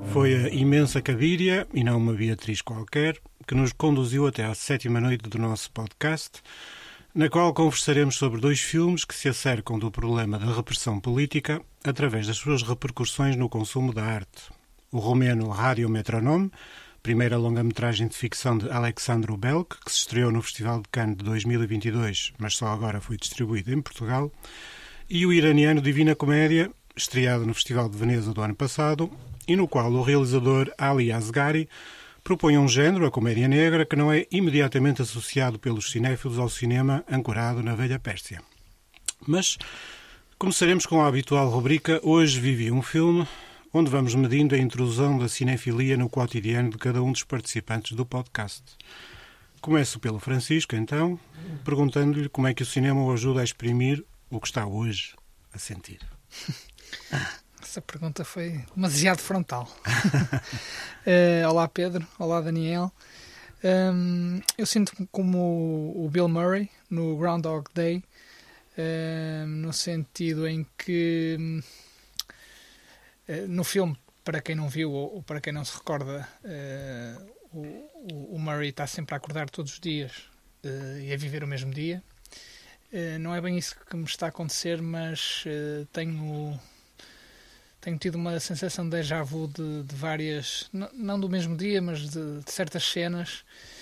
Foi a imensa Cabiria, e não uma Beatriz qualquer, que nos conduziu até à 7ª noite do nosso podcast, na qual conversaremos sobre 2 filmes que se acercam do problema da repressão política através das suas repercussões no consumo da arte. O romeno Rádio Metronome, primeira longa-metragem de ficção de Alexandru Belk, que se estreou no Festival de Cannes de 2022, mas só agora foi distribuído em Portugal, e o iraniano Divina Comédia, estreado no Festival de Veneza do ano passado, e no qual o realizador Ali Asghari propõe um género, a comédia negra, que não é imediatamente associado pelos cinéfilos ao cinema ancorado na velha Pérsia. Mas começaremos com a habitual rubrica Hoje Vivi um Filme, onde vamos medindo a intrusão da cinefilia no cotidiano de cada um dos participantes do podcast. Começo pelo Francisco, então, perguntando-lhe como é que o cinema o ajuda a exprimir o que está hoje a sentir. Essa pergunta foi demasiado frontal. Olá Pedro, olá Daniel. Eu sinto-me como o Bill Murray no Groundhog Day, no sentido em que no filme, para quem não viu ou para quem não se recorda, o Murray está sempre a acordar todos os dias e a viver o mesmo dia. Não é bem isso que me está a acontecer, mas tenho tido uma sensação de déjà vu de várias, não do mesmo dia, mas de certas cenas.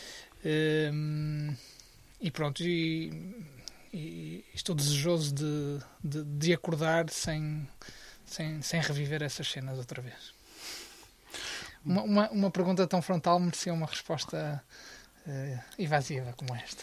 E pronto, e estou desejoso de acordar sem reviver essas cenas outra vez. Uma pergunta tão frontal merecia uma resposta evasiva como esta.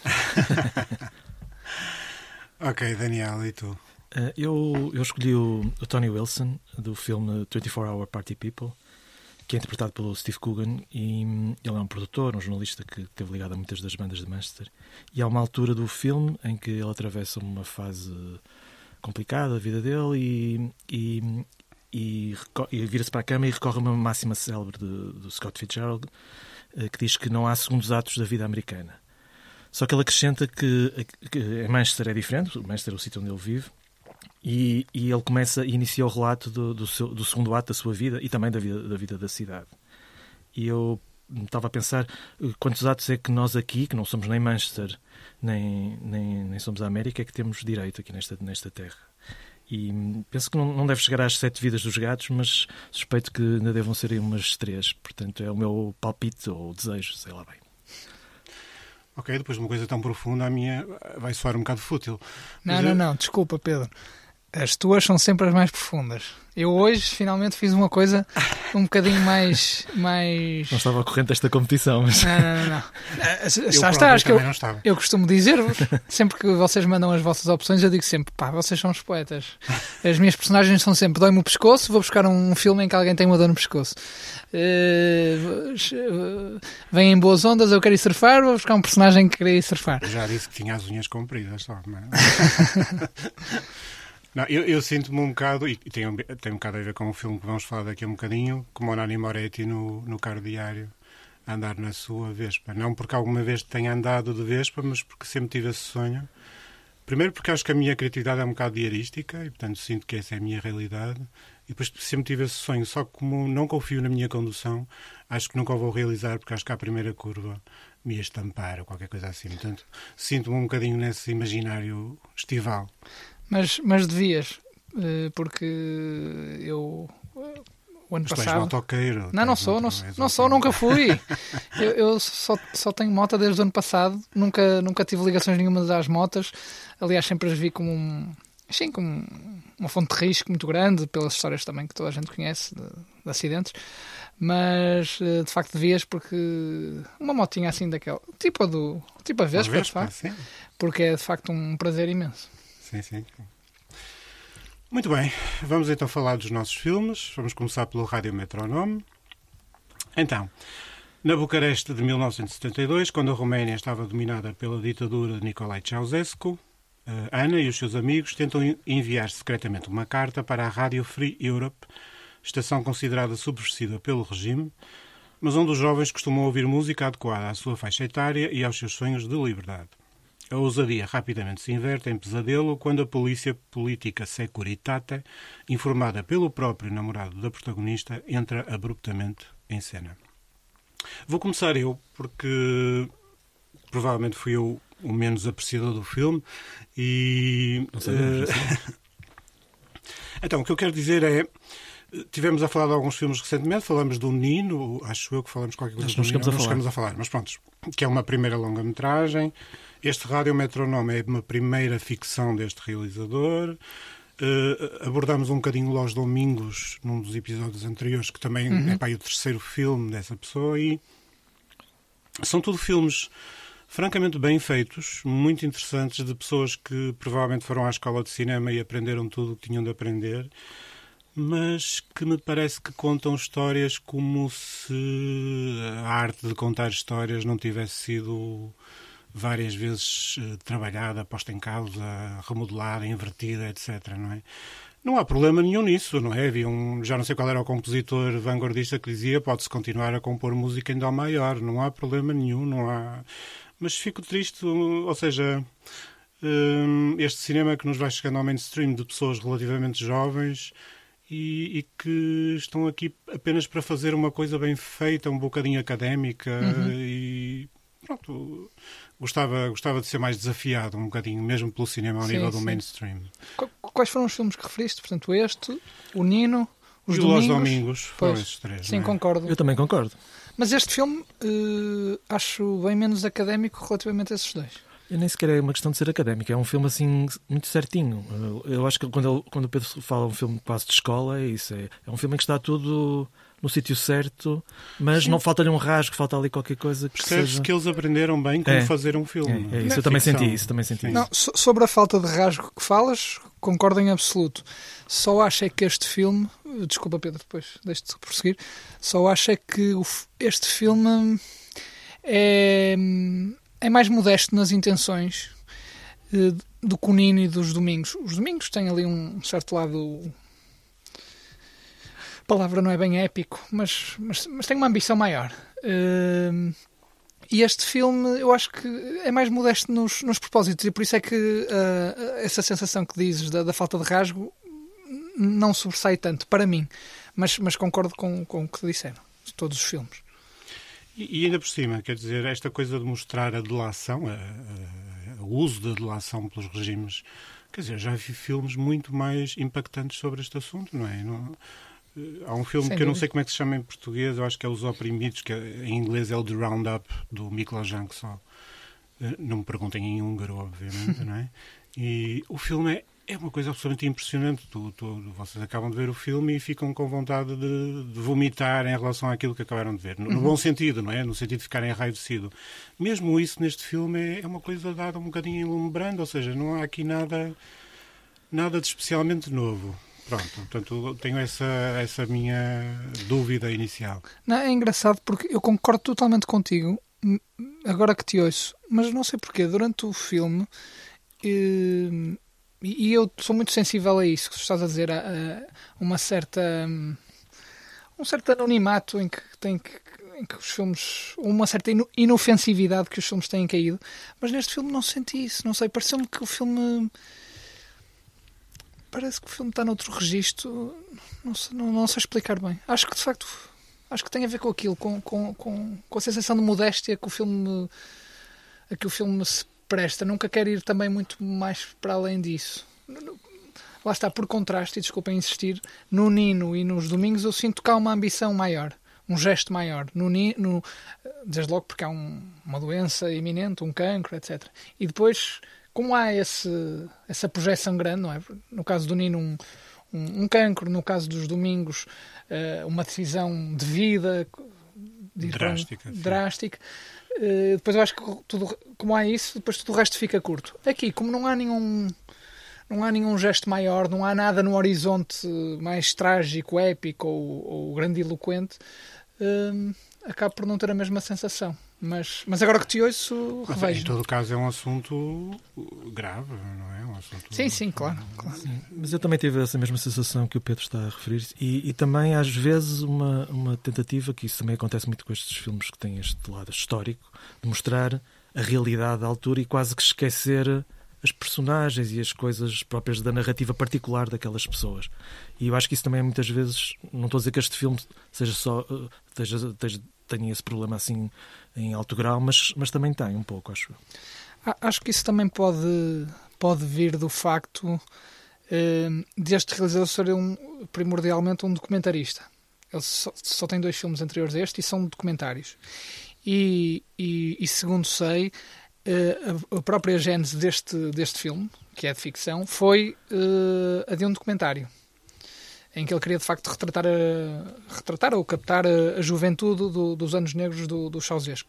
Ok, Daniel, e tu? Eu escolhi o Tony Wilson, do filme 24 Hour Party People, que é interpretado pelo Steve Coogan, e ele é um produtor, um jornalista que esteve ligado a muitas das bandas de Manchester. E há uma altura do filme em que ele atravessa uma fase complicada da vida dele e vira-se para a cama e recorre a uma máxima célebre do Scott Fitzgerald, que diz que não há segundos atos da vida americana. Só que ele acrescenta que em Manchester é diferente, Manchester é o sítio onde ele vive, e ele inicia o relato do segundo ato da sua vida e também da vida da cidade. E eu estava a pensar quantos atos é que nós aqui, que não somos nem Manchester, nem somos a América, é que temos direito aqui nesta terra. E penso que não deve chegar às 7 vidas dos gatos, mas suspeito que ainda devam ser umas 3. Portanto, é o meu palpite ou desejo, sei lá bem. Ok, depois de uma coisa tão profunda, a minha vai soar um bocado fútil. Não, desculpa, Pedro. As tuas são sempre as mais profundas. Eu hoje, finalmente, fiz uma coisa um bocadinho mais... Não estava ao corrente desta competição, mas... Não. Acho que eu costumo dizer-vos, sempre que vocês mandam as vossas opções, eu digo sempre, vocês são os poetas. As minhas personagens são sempre, dói-me o pescoço, vou buscar um filme em que alguém tem uma dor no pescoço. Vem em boas ondas, eu quero ir surfar, vou buscar um personagem que queria ir surfar. Já disse que tinha as unhas compridas só, não é? Não, eu sinto-me um bocado, e tem um bocado a ver com o filme que vamos falar daqui a um bocadinho, como o Nani Moretti no Caro Diário, a andar na sua Vespa. Não porque alguma vez tenha andado de Vespa, mas porque sempre tive esse sonho. Primeiro porque acho que a minha criatividade é um bocado diarística e, portanto, sinto que essa é a minha realidade. E depois sempre tive esse sonho. Só que como não confio na minha condução, acho que nunca o vou realizar porque acho que a primeira curva me ia estampar ou qualquer coisa assim. Portanto, sinto-me um bocadinho nesse imaginário estival. Mas devias, porque eu o ano passado... Tu és motoqueiro. Não sou, nunca fui. Eu só tenho moto desde o ano passado, nunca tive ligações nenhumas às motas. Aliás, sempre as vi como uma fonte de risco muito grande, pelas histórias também que toda a gente conhece de acidentes. Mas de facto devias, porque uma motinha assim daquela, tipo a Vespa, de facto, porque é de facto um prazer imenso. Sim. Muito bem, vamos então falar dos nossos filmes. Vamos começar pelo Rádio Metronome. Então, na Bucareste de 1972, quando a Roménia estava dominada pela ditadura de Nicolae Ceausescu, Ana e os seus amigos tentam enviar secretamente uma carta para a Rádio Free Europe, estação considerada subversiva pelo regime, mas onde os jovens costumam ouvir música adequada à sua faixa etária e aos seus sonhos de liberdade. A ousadia rapidamente se inverte em pesadelo quando a polícia política Securitate, informada pelo próprio namorado da protagonista, entra abruptamente em cena. Vou começar eu, porque provavelmente fui eu o menos apreciador do filme e... Não sabemos. Então, o que eu quero dizer é... Tivemos a falar de alguns filmes recentemente, falamos do Nino, acho eu que falamos qualquer coisa do Nino, não chegamos a falar, mas pronto, que é uma primeira longa-metragem. Este Rádio Metronome é uma primeira ficção deste realizador. Abordamos um bocadinho Los Domingos num dos episódios anteriores, que também é o terceiro filme dessa pessoa, e são tudo filmes francamente bem feitos, muito interessantes, de pessoas que provavelmente foram à escola de cinema e aprenderam tudo o que tinham de aprender, mas que me parece que contam histórias como se a arte de contar histórias não tivesse sido várias vezes trabalhada, posta em causa, remodelada, invertida, etc. Não é? Não há problema nenhum nisso, não é? Havia já não sei qual era o compositor vanguardista que dizia pode-se continuar a compor música em dó maior, não há problema nenhum, não há... Mas fico triste, ou seja, este cinema que nos vai chegando ao mainstream de pessoas relativamente jovens e que estão aqui apenas para fazer uma coisa bem feita, um bocadinho académica e pronto, gostava de ser mais desafiado um bocadinho, mesmo pelo cinema ao nível do mainstream. Quais foram os filmes que referiste? Portanto, este, o Nino, os Domingos foram esses três. Sim, concordo. Eu também concordo. Mas este filme acho bem menos académico relativamente a esses dois. Eu nem sequer é uma questão de ser académico, é um filme assim muito certinho. Eu acho que quando o Pedro fala um filme quase de escola, é isso. É um filme em que está tudo no sítio certo, mas não falta-lhe um rasgo, falta ali qualquer coisa que percebe-se que eles aprenderam bem como fazer um filme. É isso, eu também senti isso. Não, sobre a falta de rasgo que falas, concordo em absoluto. Só acho é que este filme, desculpa Pedro, depois deixe-te prosseguir, só acho é que este filme é mais modesto nas intenções do Nino e dos Domingos. Os Domingos têm ali um certo lado... A palavra não é bem épico, mas tem uma ambição maior. E este filme, eu acho que é mais modesto nos propósitos, e por isso é que essa sensação que dizes da falta de rasgo não sobressai tanto, para mim. Mas concordo com o que disseram, de todos os filmes. E ainda por cima, quer dizer, esta coisa de mostrar a delação, o uso da delação pelos regimes, quer dizer, já vi filmes muito mais impactantes sobre este assunto, não é? Há um filme que eu não sei como é que se chama em português, eu acho que é Os Oprimidos, que em inglês é o The Roundup, do Miklos Jankso. Não me perguntem em húngaro, obviamente, não é? E o filme é uma coisa absolutamente impressionante. Vocês acabam de ver o filme e ficam com vontade de vomitar em relação àquilo que acabaram de ver. No bom sentido, não é? No sentido de ficarem enraivecido. Mesmo isso neste filme é uma coisa dada um bocadinho enlumbrando, ou seja, não há aqui nada de especialmente novo. Pronto, portanto, tenho essa minha dúvida inicial. Não, é engraçado porque eu concordo totalmente contigo, agora que te ouço, mas não sei porquê, durante o filme... E eu sou muito sensível a isso que estás a dizer, a um certo anonimato em que os filmes, uma certa inofensividade que os filmes têm caído, mas neste filme não senti isso, não sei, pareceu-me que o filme está noutro registro, não sei explicar bem. Acho que de facto tem a ver com aquilo, com a sensação de modéstia que o filme se presta. Nunca quero ir também muito mais para além disso. Lá está, por contraste, e desculpem insistir, no Nino e nos Domingos eu sinto que há uma ambição maior, um gesto maior. No Nino, desde logo porque há uma doença iminente, um cancro, etc. E depois, como há essa projeção grande, não é? No caso do Nino, um cancro, no caso dos Domingos, uma decisão de vida drástica. Depois eu acho que como há isso, depois tudo o resto fica curto. Aqui, como não há nenhum gesto maior, não há nada no horizonte mais trágico, épico ou grandiloquente, acabo por não ter a mesma sensação. Mas agora que te ouço, revejo. Em todo o caso é um assunto grave, não é? Um assunto... Sim, claro. Sim, mas eu também tive essa mesma sensação que o Pedro está a referir e também às vezes uma tentativa, que isso também acontece muito com estes filmes que têm este lado histórico, de mostrar a realidade da altura e quase que esquecer as personagens e as coisas próprias da narrativa particular daquelas pessoas. E eu acho que isso também muitas vezes, não estou a dizer que este filme seja só tenha esse problema assim em alto grau, mas também tem um pouco, acho eu. Acho que isso também pode vir do facto deste realizador ser primordialmente um documentarista. Ele só tem 2 filmes anteriores a este e são documentários. E segundo sei, a própria gênese deste filme, que é de ficção, foi a de um documentário em que ele queria de facto retratar ou captar a juventude dos anos negros do Ceausescu.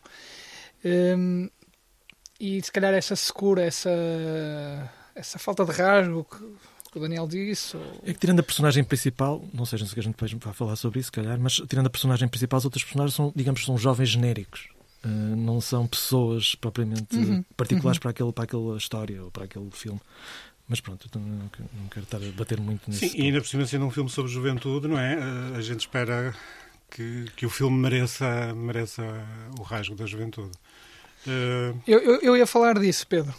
E se calhar essa secura, essa falta de rasgo que o Daniel disse... É que tirando a personagem principal, não sei se a gente depois vai falar sobre isso, se calhar, mas tirando a personagem principal, os outros personagens são, digamos, são jovens genéricos. Não são pessoas propriamente particulares para aquela história ou para aquele filme. Mas pronto, eu não quero estar a bater muito nisso. Sim, e ainda por cima sendo um filme sobre juventude, não é? A gente espera que o filme mereça o rasgo da juventude. Eu ia falar disso, Pedro.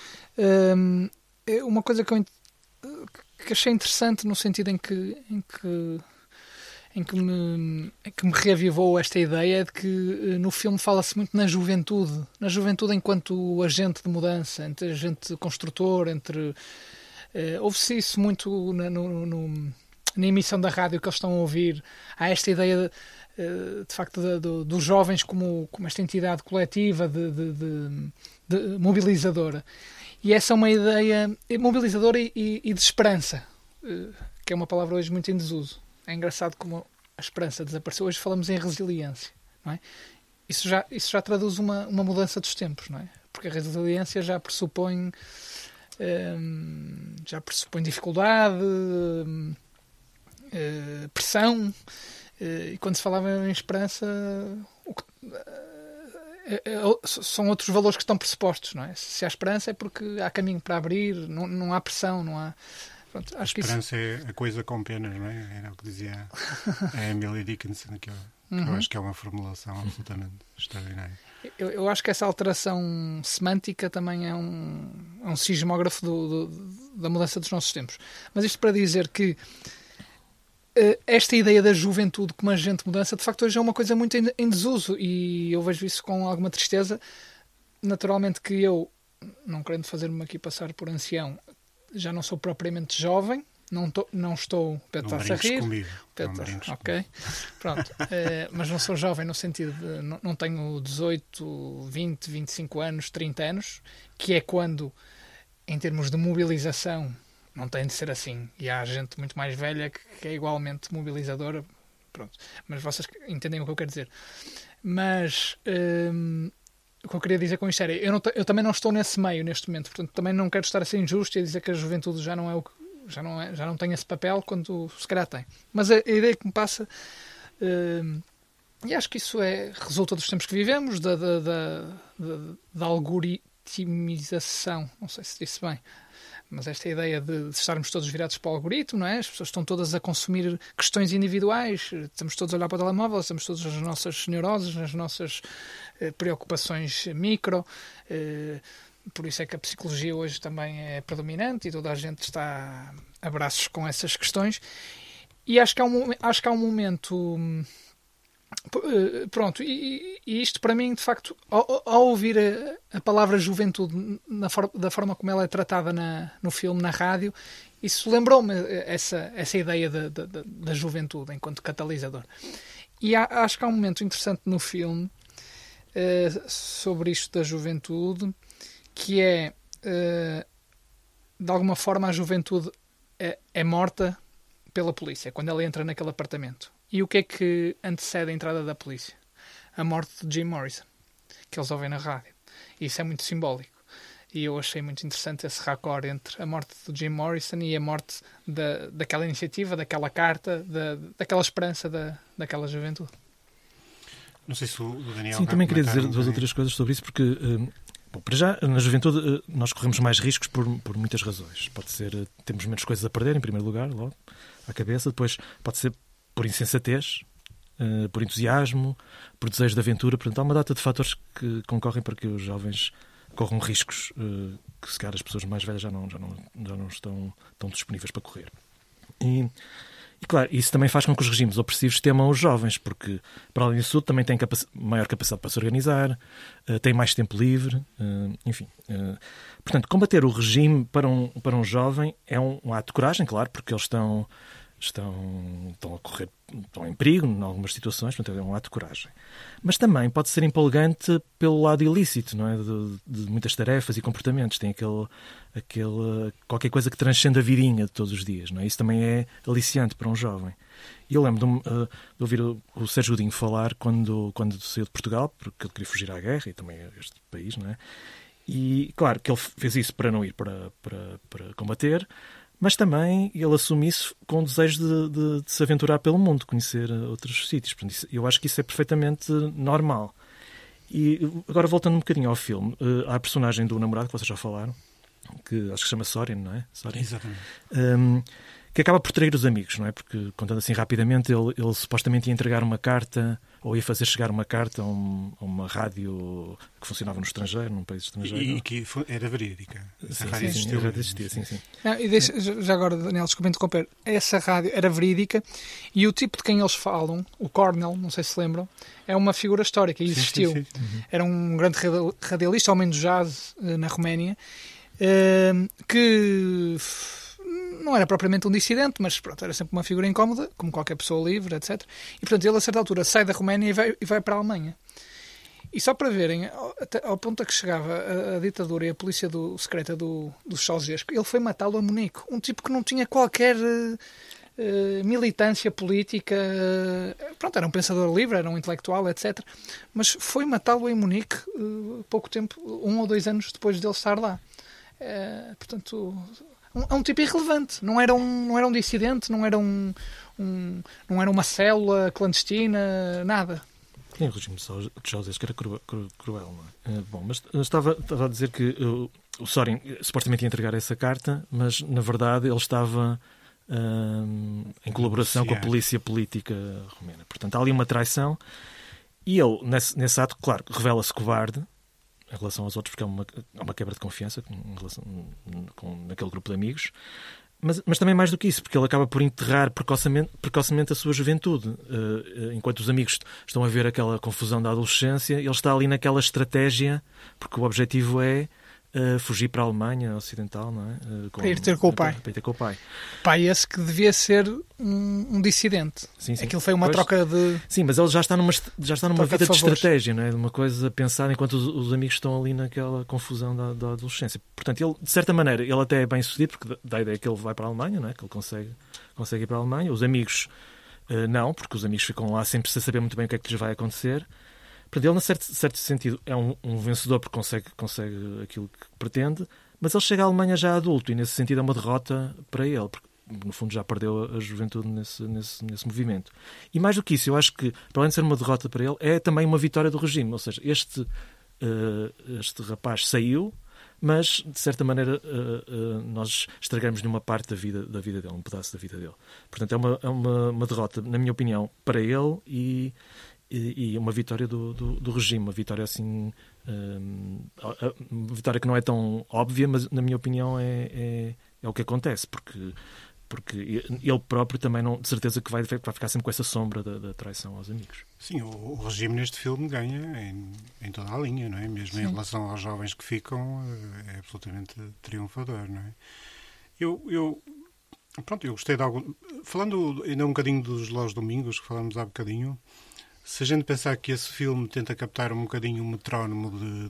Uma coisa que achei interessante no sentido em que me reavivou esta ideia é de que no filme fala-se muito na juventude enquanto agente de mudança, entre agente construtor, ouve-se isso muito na emissão da rádio que eles estão a ouvir. Há esta ideia de facto dos jovens como esta entidade coletiva de mobilizadora. E essa é uma ideia mobilizadora e de esperança, que é uma palavra hoje muito em desuso. É engraçado como a esperança desapareceu. Hoje falamos em resiliência, não é? Isso já traduz uma mudança dos tempos, não é? Porque a resiliência já pressupõe dificuldade, pressão, e quando se falava em esperança são outros valores que estão pressupostos, não é? Se há esperança é porque há caminho para abrir, não há pressão, não há... Pronto, acho a esperança é a coisa com penas, não é? Era o que dizia a Emily Dickinson, que eu acho que é uma formulação absolutamente extraordinária. Eu acho que essa alteração semântica também é um sismógrafo da mudança dos nossos tempos. Mas isto para dizer que esta ideia da juventude como agente de mudança, de facto, hoje é uma coisa muito em desuso, e eu vejo isso com alguma tristeza. Naturalmente que eu, não querendo fazer-me aqui passar por ancião, já não sou propriamente jovem, não estou... Pedro está-se a rir. Ok, pronto. Mas não sou jovem no sentido de... Não tenho 18, 20, 25 anos, 30 anos, que é quando, em termos de mobilização, não tem de ser assim. E há gente muito mais velha que é igualmente mobilizadora. Pronto. Mas vocês entendem o que eu quero dizer. Mas... o que eu queria dizer com isto era, eu também não estou nesse meio neste momento, portanto também não quero estar a ser injusto e a dizer que a juventude já não tem esse papel quando se calhar tem. Mas a ideia que me passa, e acho que isso resulta dos tempos que vivemos, da algoritmização, não sei se disse bem, mas esta ideia de estarmos todos virados para o algoritmo, não é? As pessoas estão todas a consumir questões individuais, estamos todos a olhar para o telemóvel, estamos todos nas nossas neuroses, nas nossas preocupações micro, por isso é que a psicologia hoje também é predominante e toda a gente está a braços com essas questões, e acho que há um momento... Pronto, e isto para mim, de facto, ao ouvir a palavra juventude da forma como ela é tratada no filme, na rádio, isso lembrou-me essa ideia da juventude enquanto catalisador. E acho que há um momento interessante no filme sobre isto da juventude, que é, de alguma forma, a juventude é morta pela polícia quando ela entra naquele apartamento. E o que é que antecede a entrada da polícia? A morte de Jim Morrison, que eles ouvem na rádio. E isso é muito simbólico. E eu achei muito interessante esse raccord entre a morte de Jim Morrison e a morte daquela iniciativa, daquela carta, daquela esperança daquela juventude. Não sei se o Daniel... Sim, também queria dizer 2 ou 3 coisas sobre isso, porque, para já, na juventude, nós corremos mais riscos por muitas razões. Pode ser, temos menos coisas a perder, em primeiro lugar, logo, à cabeça. Depois, pode ser por insensatez, por entusiasmo, por desejo de aventura. Portanto, há uma data de fatores que concorrem para que os jovens corram riscos que, se calhar, as pessoas mais velhas já não estão tão disponíveis para correr. E, claro, isso também faz com que os regimes opressivos temam os jovens, porque, para além disso, também têm maior capacidade para se organizar, têm mais tempo livre, enfim. Portanto, combater o regime para um jovem é um ato de coragem, claro, porque eles estão em perigo em algumas situações, portanto é um ato de coragem. Mas também pode ser empolgante pelo lado ilícito, não é? De muitas tarefas e comportamentos. Tem qualquer coisa que transcende a vidinha de todos os dias, não é? Isso também é aliciante para um jovem. E eu lembro de ouvir o Sérgio Godinho falar quando saiu de Portugal, porque ele queria fugir à guerra e também a este país, não é? E claro que ele fez isso para não ir para combater, mas também ele assume isso com o desejo de se aventurar pelo mundo, conhecer outros sítios. Portanto, eu acho que isso é perfeitamente normal. E agora, voltando um bocadinho ao filme, há a personagem do namorado, que vocês já falaram, que acho que se chama Sorin, não é? Sorin. Exatamente. Que acaba por trair os amigos, não é? Porque, contando assim rapidamente, ele supostamente ia entregar uma carta, ou ia fazer chegar uma carta a uma rádio que funcionava no estrangeiro, num país estrangeiro. E que era verídica. Essa rádio existia, sim. Não, e já agora, Daniel, desculpa interromper, essa rádio era verídica e o tipo de quem eles falam, o Cornell, não sei se lembram, é uma figura histórica e existiu. Sim. Era um grande radialista, homem do jazz na Roménia, que não era propriamente um dissidente, mas pronto, era sempre uma figura incómoda, como qualquer pessoa livre, etc. E portanto ele a certa altura sai da Roménia e vai para a Alemanha. E só para verem, ao ponto a que chegava a ditadura e a polícia secreta dos Ceausescu, ele foi matá-lo a Munique. Um tipo que não tinha qualquer militância política. Pronto, era um pensador livre, era um intelectual, etc. Mas foi matá-lo em Munique pouco tempo, 1 ou 2 anos depois dele estar lá. Portanto, é um tipo irrelevante. Não era um dissidente, não era uma célula clandestina, nada. Sim, o regime de Ceausescu era cruel, não é? Bom, mas estava a dizer que o Sorin supostamente ia entregar essa carta, mas na verdade ele estava em colaboração com a polícia política romena. Portanto, há ali uma traição e ele, nesse ato, claro, revela-se covarde em relação aos outros, porque é uma quebra de confiança em relação naquele grupo de amigos. Mas também mais do que isso, porque ele acaba por enterrar precocemente a sua juventude. Enquanto os amigos estão a ver aquela confusão da adolescência, ele está ali naquela estratégia, porque o objetivo é fugir para a Alemanha Ocidental, não é? Para ir ter com o pai. Para ir ter com o pai. Pai esse que devia ser um dissidente. Sim. Aquilo foi uma troca de... Sim, mas ele já está numa vida de estratégia, não é? Uma coisa pensada enquanto os amigos estão ali naquela confusão da adolescência. Portanto, ele, de certa maneira, ele até é bem sucedido, porque dá a ideia que ele vai para a Alemanha, não é? Que ele consegue ir para a Alemanha. Os amigos não, porque os amigos ficam lá sempre sem saber muito bem o que é que lhes vai acontecer. Portanto, ele, em certo sentido, é um vencedor porque consegue aquilo que pretende, mas ele chega à Alemanha já adulto e, nesse sentido, é uma derrota para ele, porque, no fundo, já perdeu a juventude nesse movimento. E, mais do que isso, eu acho que, para além de ser uma derrota para ele, é também uma vitória do regime. Ou seja, este rapaz saiu, mas, de certa maneira, nós estragamos-lhe uma parte da vida dele, um pedaço da vida dele. Portanto, é uma derrota, na minha opinião, para ele e uma vitória do regime, uma vitória assim, uma vitória que não é tão óbvia, mas na minha opinião é o que acontece, porque ele próprio também não, de certeza que vai ficar sempre com essa sombra da traição aos amigos. Sim, o regime neste filme ganha em toda a linha, não é? Mesmo em relação aos jovens que ficam, é absolutamente triunfador, não é? Eu gostei de algo. Falando ainda um bocadinho dos Los Domingos, que falamos há bocadinho. Se a gente pensar que esse filme tenta captar um bocadinho o metrónomo de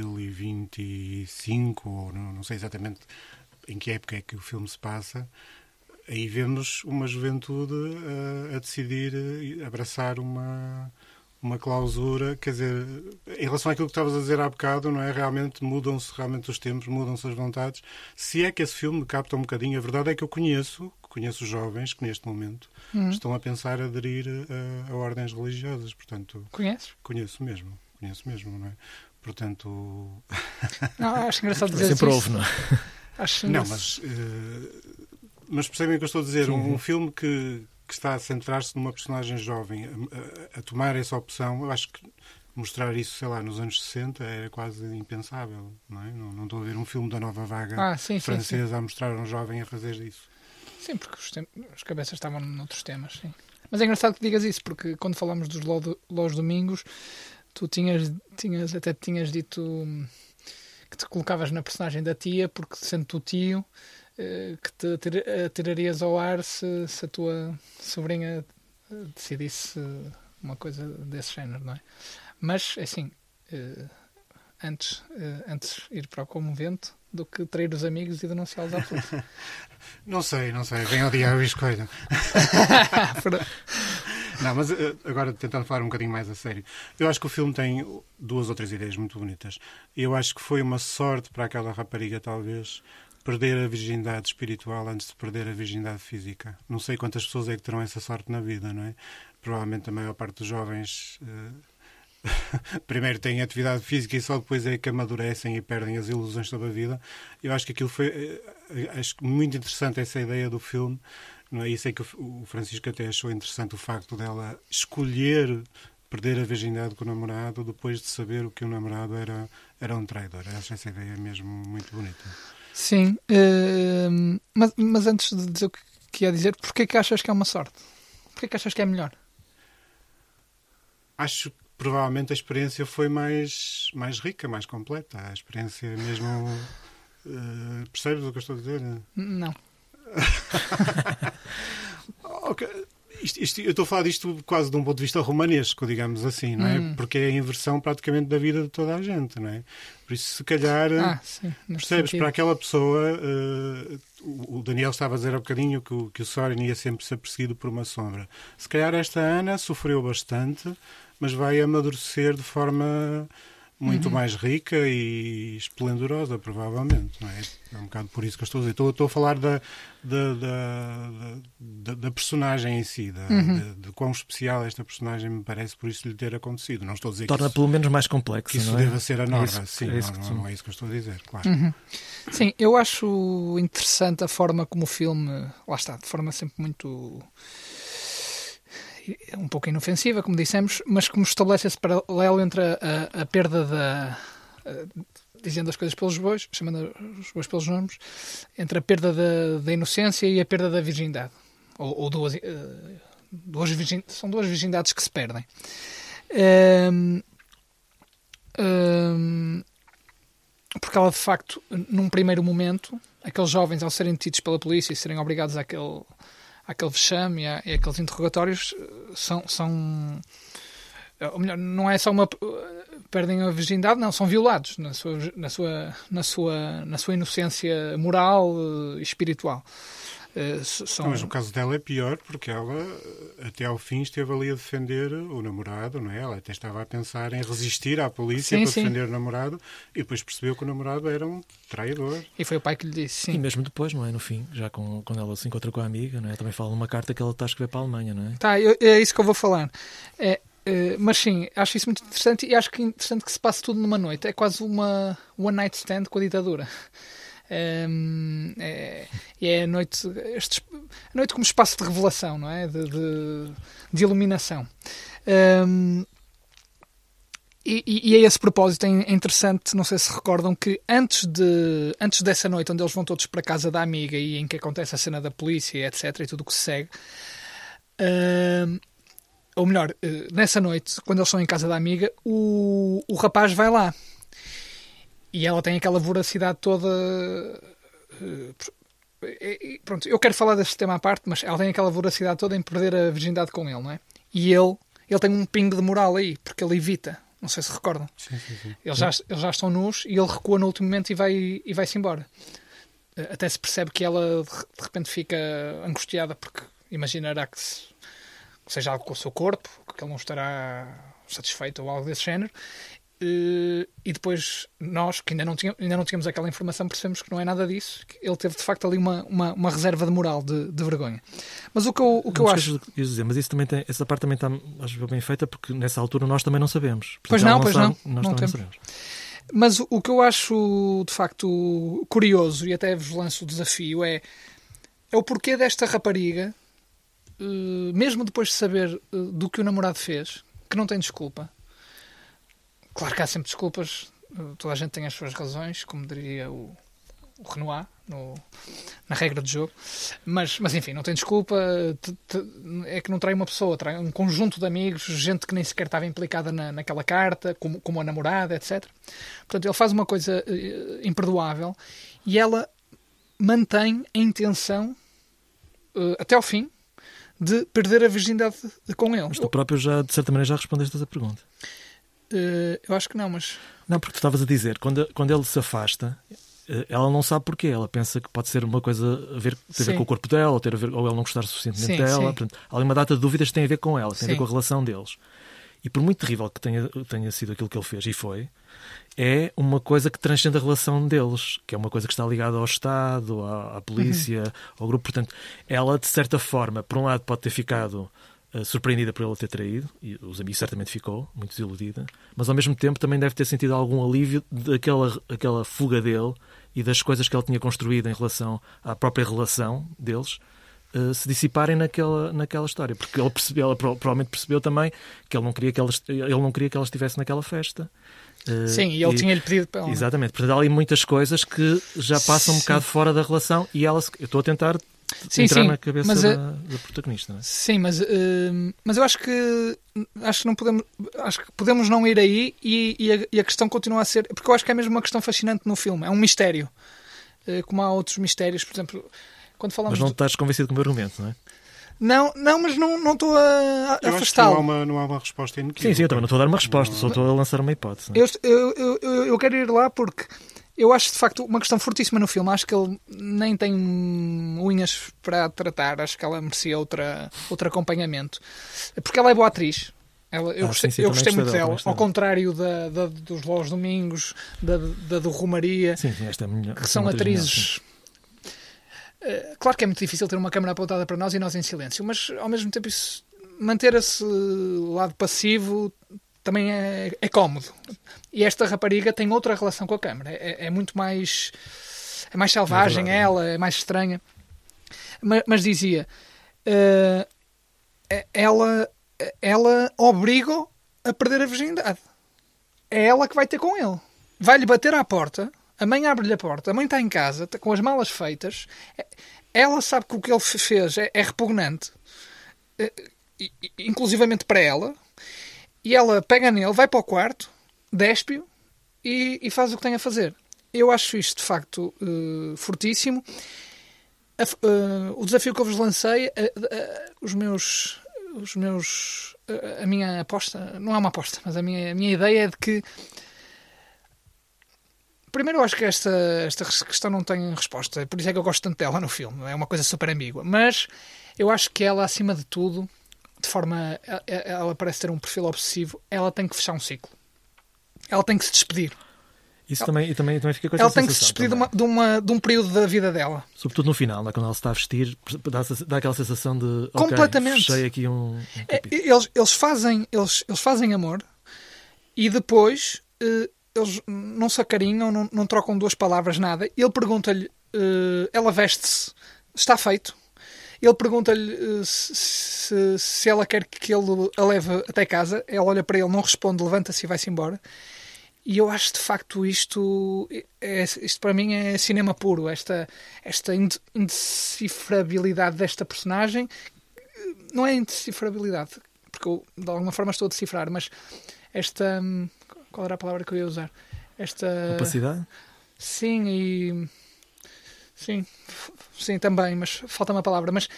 2025, ou não sei exatamente em que época é que o filme se passa, aí vemos uma juventude a decidir abraçar uma clausura, quer dizer, em relação àquilo que estavas a dizer há bocado, não é? Mudam-se os tempos, mudam-se as vontades. Se é que esse filme capta um bocadinho, a verdade é que eu conheço os jovens que neste momento estão a pensar aderir a ordens religiosas, portanto... Conheces? Conheço mesmo, não é? Portanto... Não, acho engraçado dizer sempre isso. houve, não é? Acho não, mas percebem o que eu estou a dizer? Sim. Um filme que que está a centrar-se numa personagem jovem, a tomar essa opção. Eu acho que mostrar isso, sei lá, nos anos 60 era quase impensável, não é? Não estou a ver um filme da nova vaga francesa a mostrar um jovem a fazer isso. Sim, porque as cabeças estavam noutros temas, sim. Mas é engraçado que digas isso, porque quando falamos dos Los Domingos, tu tinhas dito que te colocavas na personagem da tia, porque sendo tu tio, que te tirarias ao ar se a tua sobrinha decidisse uma coisa desse género, não é? Mas, assim, antes ir para o convento do que trair os amigos e denunciá-los à polícia. Não sei. Vem ao diabo e escolha. Não, mas agora tentando falar um bocadinho mais a sério. Eu acho que o filme tem 2 ou 3 ideias muito bonitas. Eu acho que foi uma sorte para aquela rapariga, talvez, perder a virgindade espiritual antes de perder a virgindade física. Não sei quantas pessoas é que terão essa sorte na vida, não é? Provavelmente a maior parte dos jovens... primeiro têm atividade física e só depois é que amadurecem e perdem as ilusões sobre a vida. Eu acho que aquilo foi acho muito interessante, essa ideia do filme, não é? E sei que o Francisco até achou interessante o facto dela escolher perder a virgindade com o namorado depois de saber o que o namorado era um traidor. Acho essa ideia mesmo muito bonita. Sim, mas antes de dizer o que ia dizer, porquê que achas que é uma sorte? Porquê que achas que é melhor? Acho que provavelmente a experiência foi mais rica, mais completa. A experiência mesmo... percebes o que eu estou a dizer? Não. Okay. Eu estou a falar disto quase de um ponto de vista romanesco, digamos assim, não é? Porque é a inversão praticamente da vida de toda a gente, não é? Por isso, se calhar, sim, percebes, para aquela pessoa, o Daniel estava a dizer há bocadinho que o Soren ia sempre ser perseguido por uma sombra. Se calhar esta Ana sofreu bastante, mas vai amadurecer de forma muito mais rica e esplendorosa, provavelmente. Não é? É um bocado por isso que eu estou a dizer. Estou a falar da personagem em si, de quão especial esta personagem me parece por isso lhe ter acontecido. Não estou a dizer torna que pelo menos mais complexo, que isso não é? deva ser a norma. Sim, não é isso que eu estou a dizer, claro. Sim, eu acho interessante a forma como o filme, lá está, de forma sempre muito... um pouco inofensiva, como dissemos, mas como estabelece esse paralelo entre a perda da... dizendo as coisas pelos bois, chamando os bois pelos nomes, entre a perda da inocência e a perda da virgindade. Ou são 2 virgindades que se perdem. Porque ela, de facto, num primeiro momento, aqueles jovens, ao serem detidos pela polícia e serem obrigados àquele vexame e àqueles interrogatórios, são ou melhor, não é só perdem a virgindade, não, são violados na sua inocência moral e espiritual. Mas o caso dela é pior, porque ela até ao fim esteve ali a defender o namorado, não é? Ela até estava a pensar em resistir à polícia para defender o namorado e depois percebeu que o namorado era um traidor. E foi o pai que lhe disse, sim. E mesmo depois, não é? No fim, já quando ela se encontra com a amiga, não é? Também fala numa carta que ela está a escrever para a Alemanha, não é? É isso que eu vou falar. Mas sim, acho isso muito interessante e acho que é interessante que se passe tudo numa noite. É quase uma one night stand com a ditadura. E é a noite como espaço de revelação, não é? De iluminação. E a esse propósito é interessante, não sei se recordam, que antes dessa noite onde eles vão todos para a casa da amiga e em que acontece a cena da polícia, etc, e tudo o que se segue, ou melhor, nessa noite, quando eles estão em casa da amiga, o rapaz vai lá. E ela tem aquela voracidade toda... Pronto, eu quero falar deste tema à parte, mas ela tem aquela voracidade toda em perder a virgindade com ele, não é? E ele tem um pingo de moral aí, porque ele evita. Não sei se recordam. Sim. Eles já estão nus e ele recua no último momento e vai-se embora. Até se percebe que ela de repente fica angustiada porque imaginará que seja algo com o seu corpo, que ele não estará satisfeito ou algo desse género. E depois nós, que ainda não tínhamos aquela informação, percebemos que não é nada disso, que ele teve de facto ali uma reserva de moral, de vergonha. Mas o que eu acho... Dizer, mas isso também essa parte também está, acho, bem feita, porque nessa altura nós também não sabemos. Pois não, nós não temos. Sabemos. Mas o que eu acho de facto curioso, e até vos lanço o desafio, é o porquê desta rapariga mesmo depois de saber do que o namorado fez, que não tem desculpa. Claro que há sempre desculpas, toda a gente tem as suas razões, como diria o Renoir na regra de jogo, mas enfim, não tem desculpa. É que não trai uma pessoa, trai um conjunto de amigos, gente que nem sequer estava implicada naquela carta, como a namorada, etc. Portanto, ele faz uma coisa imperdoável e ela mantém a intenção até ao fim de perder a virgindade com ele. Mas tu próprio já, de certa maneira, já respondeste essa pergunta. Eu acho que não, mas... Não, porque tu estavas a dizer, quando ele se afasta, ela não sabe porquê. Ela pensa que pode ser uma coisa ter a ver com o corpo dela, ou ele não gostar suficientemente dela. Portanto, há uma data de dúvidas que tem a ver com ela, tem a ver com a relação deles. E por muito terrível que tenha sido aquilo que ele fez, e foi, é uma coisa que transcende a relação deles, que é uma coisa que está ligada ao Estado, à polícia, ao grupo. Portanto, ela, de certa forma, por um lado pode ter ficado surpreendida por ele ter traído, e os amigos certamente ficou muito desiludida, mas ao mesmo tempo também deve ter sentido algum alívio daquela fuga dele e das coisas que ele tinha construído em relação à própria relação deles se dissiparem naquela história, porque ela provavelmente percebeu também que ele não queria que ela estivesse naquela festa. Sim, e ele tinha-lhe pedido para ela. Exatamente, portanto há ali muitas coisas que já passam um bocado fora da relação e ela, eu estou a tentar entrar na cabeça da protagonista, não é? Sim, mas eu acho que não podemos, acho que podemos não ir aí e a questão continua a ser, porque eu acho que é mesmo uma questão fascinante no filme, é um mistério, como há outros mistérios, por exemplo, quando falamos... Mas não estás convencido com o meu argumento, não é? Não, mas não estou a afastá-lo. Não há uma resposta inequívoca. Sim, eu também não estou a dar uma resposta, só estou a lançar uma hipótese. Eu quero ir lá porque eu acho, de facto, uma questão fortíssima no filme. Acho que ele nem tem unhas para tratar. Acho que ela merecia outro acompanhamento. Porque ela é boa atriz. Eu gostei muito dela. Ao contrário dos Los Domingos, da do Romaria, sim, esta é a minha, que são atrizes... Claro que é muito difícil ter uma câmera apontada para nós e nós em silêncio, mas ao mesmo tempo manter esse lado passivo também é cómodo. E esta rapariga tem outra relação com a câmera. É muito mais... É mais selvagem, ela é mais estranha. Mas dizia... Ela obriga-o a perder a virgindade. É ela que vai ter com ele. Vai-lhe bater à porta... A mãe abre-lhe a porta, a mãe está em casa, está com as malas feitas, ela sabe que o que ele fez é repugnante, inclusivamente para ela, e ela pega nele, vai para o quarto, despe-o e faz o que tem a fazer. Eu acho isto, de facto, fortíssimo. O desafio que eu vos lancei, a minha aposta, não é uma aposta, mas a minha ideia é de que primeiro, eu acho que esta questão não tem resposta. Por isso é que eu gosto tanto dela no filme. É uma coisa super ambígua. Mas eu acho que ela, acima de tudo, de forma... Ela parece ter um perfil obsessivo. Ela tem que fechar um ciclo. Ela tem que se despedir. Isso também fica com essa sensação. Ela tem que se despedir de um período da vida dela. Sobretudo no final, quando ela se está a vestir, dá aquela sensação de... Completamente. Fechei aqui um eles fazem amor e depois... eles não se acarinham, não trocam duas palavras, nada. Ele pergunta-lhe, ela veste-se, está feito. Ele pergunta-lhe se ela quer que ele a leve até casa. Ela olha para ele, não responde, levanta-se e vai-se embora. E eu acho, de facto, isto para mim é cinema puro. Esta indecifrabilidade desta personagem. Não é indecifrabilidade, porque eu, de alguma forma, estou a decifrar, mas esta... Qual era a palavra que eu ia usar? Opacidade? Sim, também, mas falta-me a palavra. Mas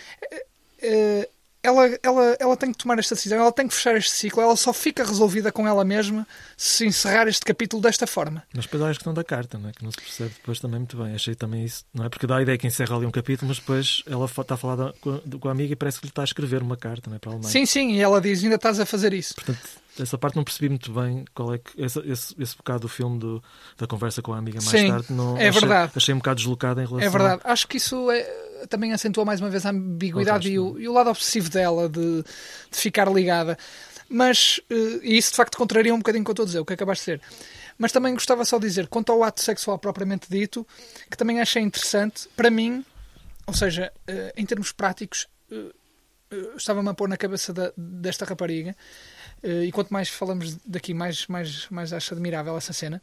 ela tem que tomar esta decisão, ela tem que fechar este ciclo, ela só fica resolvida com ela mesma se encerrar este capítulo desta forma. Mas depois há a questão da carta, não é? Que não se percebe depois também muito bem. Achei também isso, não é? Porque dá a ideia que encerra ali um capítulo, mas depois ela está a falar com a amiga e parece que lhe está a escrever uma carta, não é? Para a Alemanha. Sim, e ela diz, ainda estás a fazer isso. Portanto, essa parte não percebi muito bem qual é que esse bocado do filme da conversa com a amiga mais tarde. Não, verdade. Achei um bocado deslocado em relação... É verdade. Acho que isso também acentua mais uma vez a ambiguidade e o lado obsessivo dela de ficar ligada. Mas, e isso de facto contraria um bocadinho o que eu estou a dizer, o que acabaste de dizer. Mas também gostava só de dizer, quanto ao ato sexual propriamente dito, que também achei interessante, para mim, ou seja, em termos práticos, estava-me a pôr na cabeça desta rapariga, e quanto mais falamos daqui, mais acho admirável essa cena.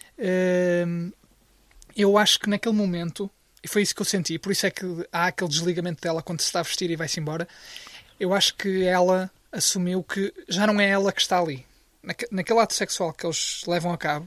Eu acho que naquele momento, e foi isso que eu senti, por isso é que há aquele desligamento dela quando se está a vestir e vai-se embora. Eu acho que ela assumiu que já não é ela que está ali. Naquele ato sexual que eles levam a cabo,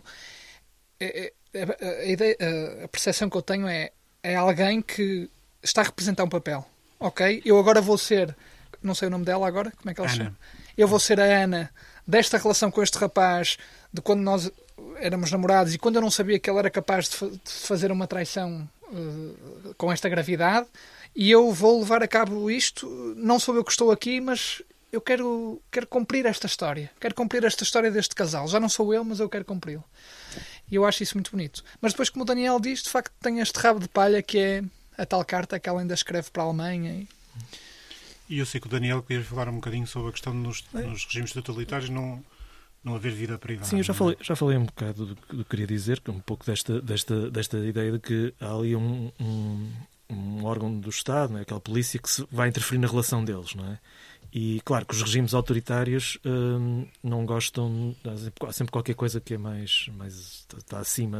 a percepção que eu tenho é alguém que está a representar um papel. Ok? Eu agora vou ser... Não sei o nome dela agora. Como é que ela chama? Eu vou ser a Ana desta relação com este rapaz, de quando nós éramos namorados e quando eu não sabia que ele era capaz de fazer uma traição com esta gravidade, e eu vou levar a cabo isto. Não sou eu que estou aqui, mas eu quero cumprir esta história. Quero cumprir esta história deste casal. Já não sou eu, mas eu quero cumpri-lo. E eu acho isso muito bonito. Mas depois, como o Daniel diz, de facto tem este rabo de palha que é a tal carta que ela ainda escreve para a Alemanha. E eu sei que o Daniel queria falar um bocadinho sobre a questão nos regimes totalitários não haver vida privada. Sim, eu já falei um bocado do que queria dizer, um pouco desta ideia de que há ali um órgão do Estado, não é? Aquela polícia que vai interferir na relação deles, não é? E claro que os regimes autoritários não gostam, há sempre qualquer coisa que é mais está acima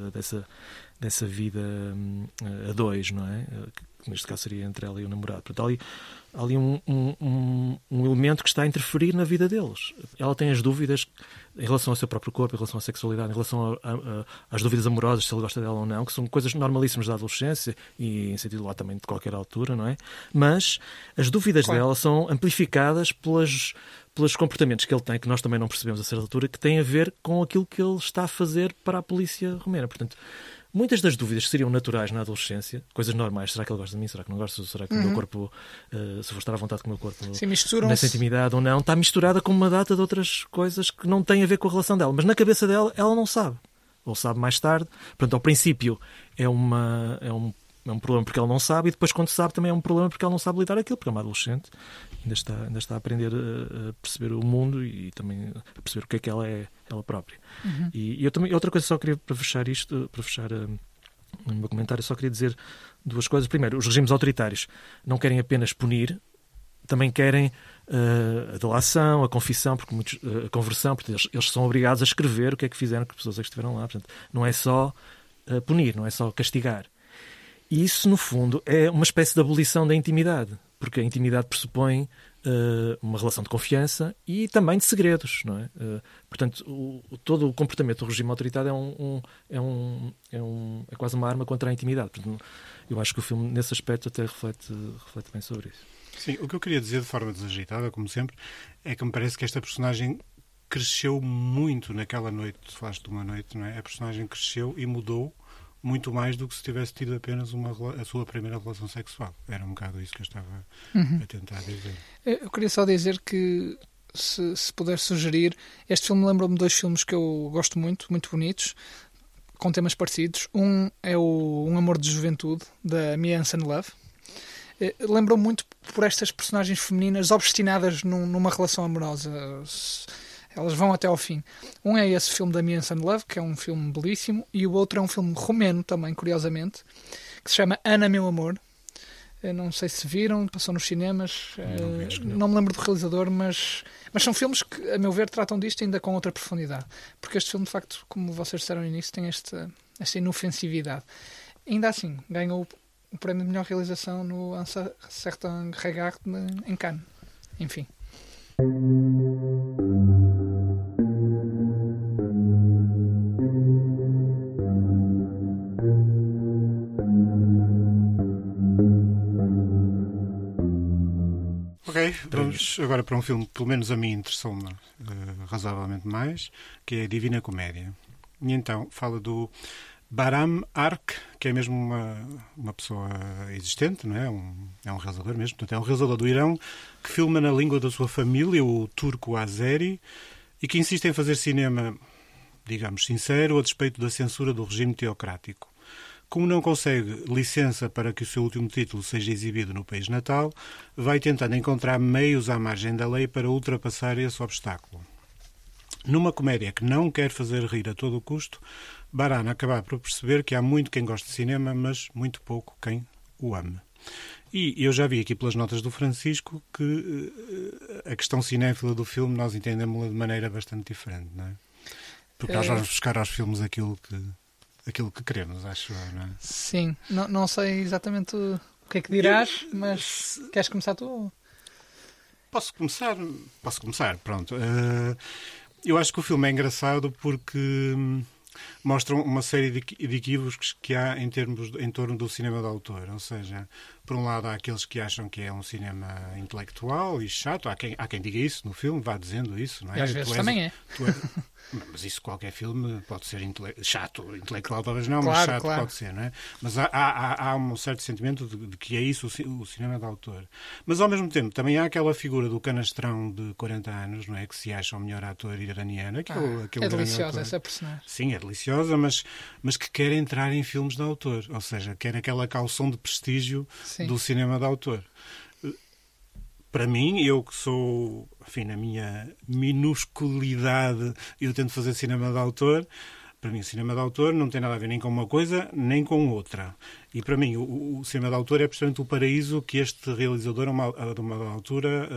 dessa vida a dois, não é? Que neste caso seria entre ela e o namorado. Portanto, há ali um elemento que está a interferir na vida deles. Ela tem as dúvidas em relação ao seu próprio corpo, em relação à sexualidade, em relação às dúvidas amorosas, se ele gosta dela ou não, que são coisas normalíssimas da adolescência e em sentido lá também de qualquer altura, não é? Mas as dúvidas dela são amplificadas pelos comportamentos que ele tem, que nós também não percebemos a certa altura, que têm a ver com aquilo que ele está a fazer para a polícia romena. Portanto, muitas das dúvidas que seriam naturais na adolescência, coisas normais, será que ele gosta de mim, será que não gosta, será que o meu corpo, se vou estar à vontade com o meu corpo nessa intimidade ou não, está misturada com uma data de outras coisas que não têm a ver com a relação dela. Mas na cabeça dela, ela não sabe. Ou sabe mais tarde. Portanto, ao princípio é um problema porque ela não sabe, e depois quando sabe também é um problema porque ela não sabe lidar aquilo, porque é uma adolescente, ainda está a aprender a perceber o mundo e também a perceber o que ela é, ela própria. E eu também, outra coisa só queria, para fechar o meu comentário, só queria dizer duas coisas. Primeiro, os regimes autoritários não querem apenas punir, também querem a delação, a confissão, porque a conversão, porque eles são obrigados a escrever o que é que fizeram com as pessoas que estiveram lá. Portanto, não é só punir, não é só castigar. E isso, no fundo, é uma espécie de abolição da intimidade, porque a intimidade pressupõe uma relação de confiança e também de segredos, não é? Portanto, todo o comportamento do regime autoritário é quase uma arma contra a intimidade. Portanto, eu acho que o filme, nesse aspecto, até reflete bem sobre isso. Sim, o que eu queria dizer de forma desagitada, como sempre, é que me parece que esta personagem cresceu muito naquela noite. Tu falaste de uma noite, não é? A personagem cresceu e mudou muito mais do que se tivesse tido apenas a sua primeira relação sexual. Era um bocado isso que eu estava a tentar dizer. Eu queria só dizer que, se puder sugerir, este filme lembrou-me de dois filmes que eu gosto muito, muito bonitos, com temas parecidos. Um é Um Amor de Juventude, da Mia Hansen-Løve. Lembrou-me muito por estas personagens femininas obstinadas numa relação amorosa. Elas vão até ao fim. Um é esse filme da Mia Hansen-Løve, que é um filme belíssimo, e o outro é um filme romeno também, curiosamente, que se chama Ana, Meu Amor. Eu não sei se viram, passou nos cinemas, não me lembro do realizador, mas são filmes que, a meu ver, tratam disto ainda com outra profundidade. Porque este filme, de facto, como vocês disseram no início, tem esta inofensividade. Ainda assim, ganhou o prémio de melhor realização no Un Certain Regard em Cannes. Enfim. Ok, vamos agora para um filme que pelo menos a mim interessou-me razoavelmente mais, que é a Divina Comédia. E então fala do Bahram Ark, que é mesmo uma pessoa existente, não é? É um realizador mesmo, portanto é um realizador do Irão que filma na língua da sua família, o turco-azeri, e que insiste em fazer cinema, digamos, sincero, a despeito da censura do regime teocrático. Como não consegue licença para que o seu último título seja exibido no país natal, vai tentando encontrar meios à margem da lei para ultrapassar esse obstáculo. Numa comédia que não quer fazer rir a todo o custo, Bahram acaba por perceber que há muito quem goste de cinema, mas muito pouco quem o ame. E eu já vi aqui pelas notas do Francisco que a questão cinéfila do filme nós entendemos-la de maneira bastante diferente, não é? Porque nós vamos buscar aos filmes aquilo que queremos, acho eu, não é? Sim, não sei exatamente o que é que dirás, mas queres começar tu? Posso começar, pronto. Eu acho que o filme é engraçado porque mostram uma série de equívocos que há em torno do cinema de autor. Ou seja, por um lado há aqueles que acham que é um cinema intelectual e chato. Há quem diga isso no filme, vá dizendo isso, não é? E às vezes também é. Mas isso qualquer filme pode ser chato. Intelectual talvez não, claro, mas chato claro. pode ser, não é? Mas há um certo sentimento de que é isso o cinema de autor. Mas ao mesmo tempo também há aquela figura do canastrão de 40 anos, não é? Que se acha o melhor ator iraniano. É deliciosa essa personagem. Sim, é deliciosa, mas que quer entrar em filmes de autor. Ou seja, quer aquela calção de prestígio do cinema de autor. Para mim, eu que sou, enfim, na minha minusculidade, eu tento fazer cinema de autor. Para mim, o cinema de autor não tem nada a ver nem com uma coisa, nem com outra. E para mim, o cinema de autor é precisamente o paraíso que este realizador, a uma altura,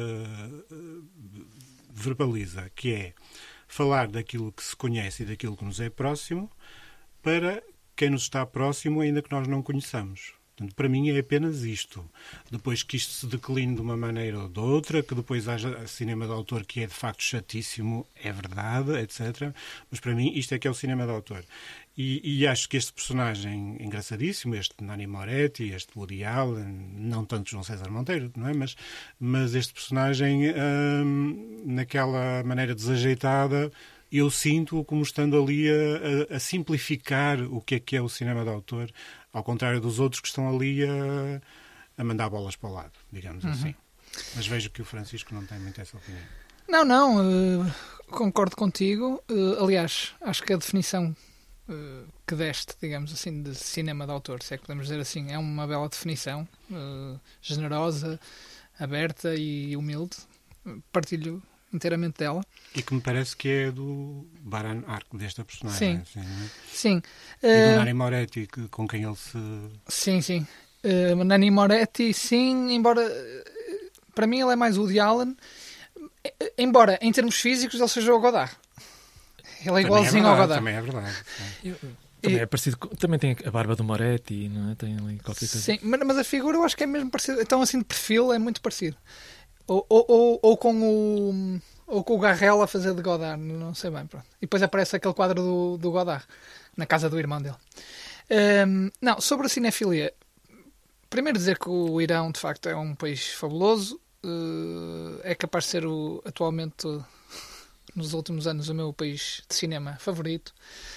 verbaliza, que é falar daquilo que se conhece e daquilo que nos é próximo para quem nos está próximo, ainda que nós não conheçamos. Portanto, para mim é apenas isto. Depois que isto se decline de uma maneira ou de outra, que depois haja cinema de autor que é de facto chatíssimo, é verdade, etc. Mas para mim isto é que é o cinema de autor. E acho que este personagem engraçadíssimo, este Nanni Moretti, este Woody Allen, não tanto João César Monteiro, não é? Mas este personagem, naquela maneira desajeitada, eu sinto como estando ali a simplificar o que é o cinema de autor, ao contrário dos outros que estão ali a mandar bolas para o lado, digamos assim. Mas vejo que o Francisco não tem muito essa opinião. Não, concordo contigo. Aliás, acho que a definição que deste, digamos assim, de cinema de autor, se é que podemos dizer assim, é uma bela definição, generosa, aberta e humilde. Partilho inteiramente dela. E que me parece que é do Baran Arco, desta personagem. Sim. Assim, não é? Sim. E do Nanni Moretti, com quem ele se... Sim. Nanni Moretti, sim, embora para mim ele é mais Woody Allen, embora em termos físicos ele seja o Godard. Ele é igualzinho ao Godard. Também é verdade. Também é parecido, também tem a barba do Moretti, não é? Tem ali qualquer coisa. Sim, mas a figura eu acho que é mesmo parecido. Então assim de perfil é muito parecido. Ou com o Garrel a fazer de Godard, não sei bem, pronto. E depois aparece aquele quadro do Godard na casa do irmão dele. Não, sobre a cinefilia, primeiro dizer que o Irão de facto é um país fabuloso, é capaz de ser atualmente nos últimos anos o meu país de cinema favorito,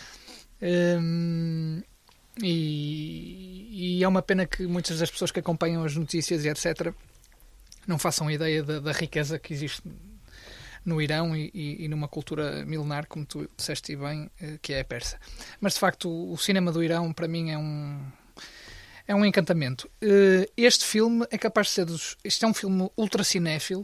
e é uma pena que muitas das pessoas que acompanham as notícias e etc não façam ideia da riqueza que existe no Irão e numa cultura milenar, como tu disseste bem, que é a persa. Mas de facto o cinema do Irão para mim é um encantamento. Este filme é capaz de ser isto é um filme ultra cinéfilo,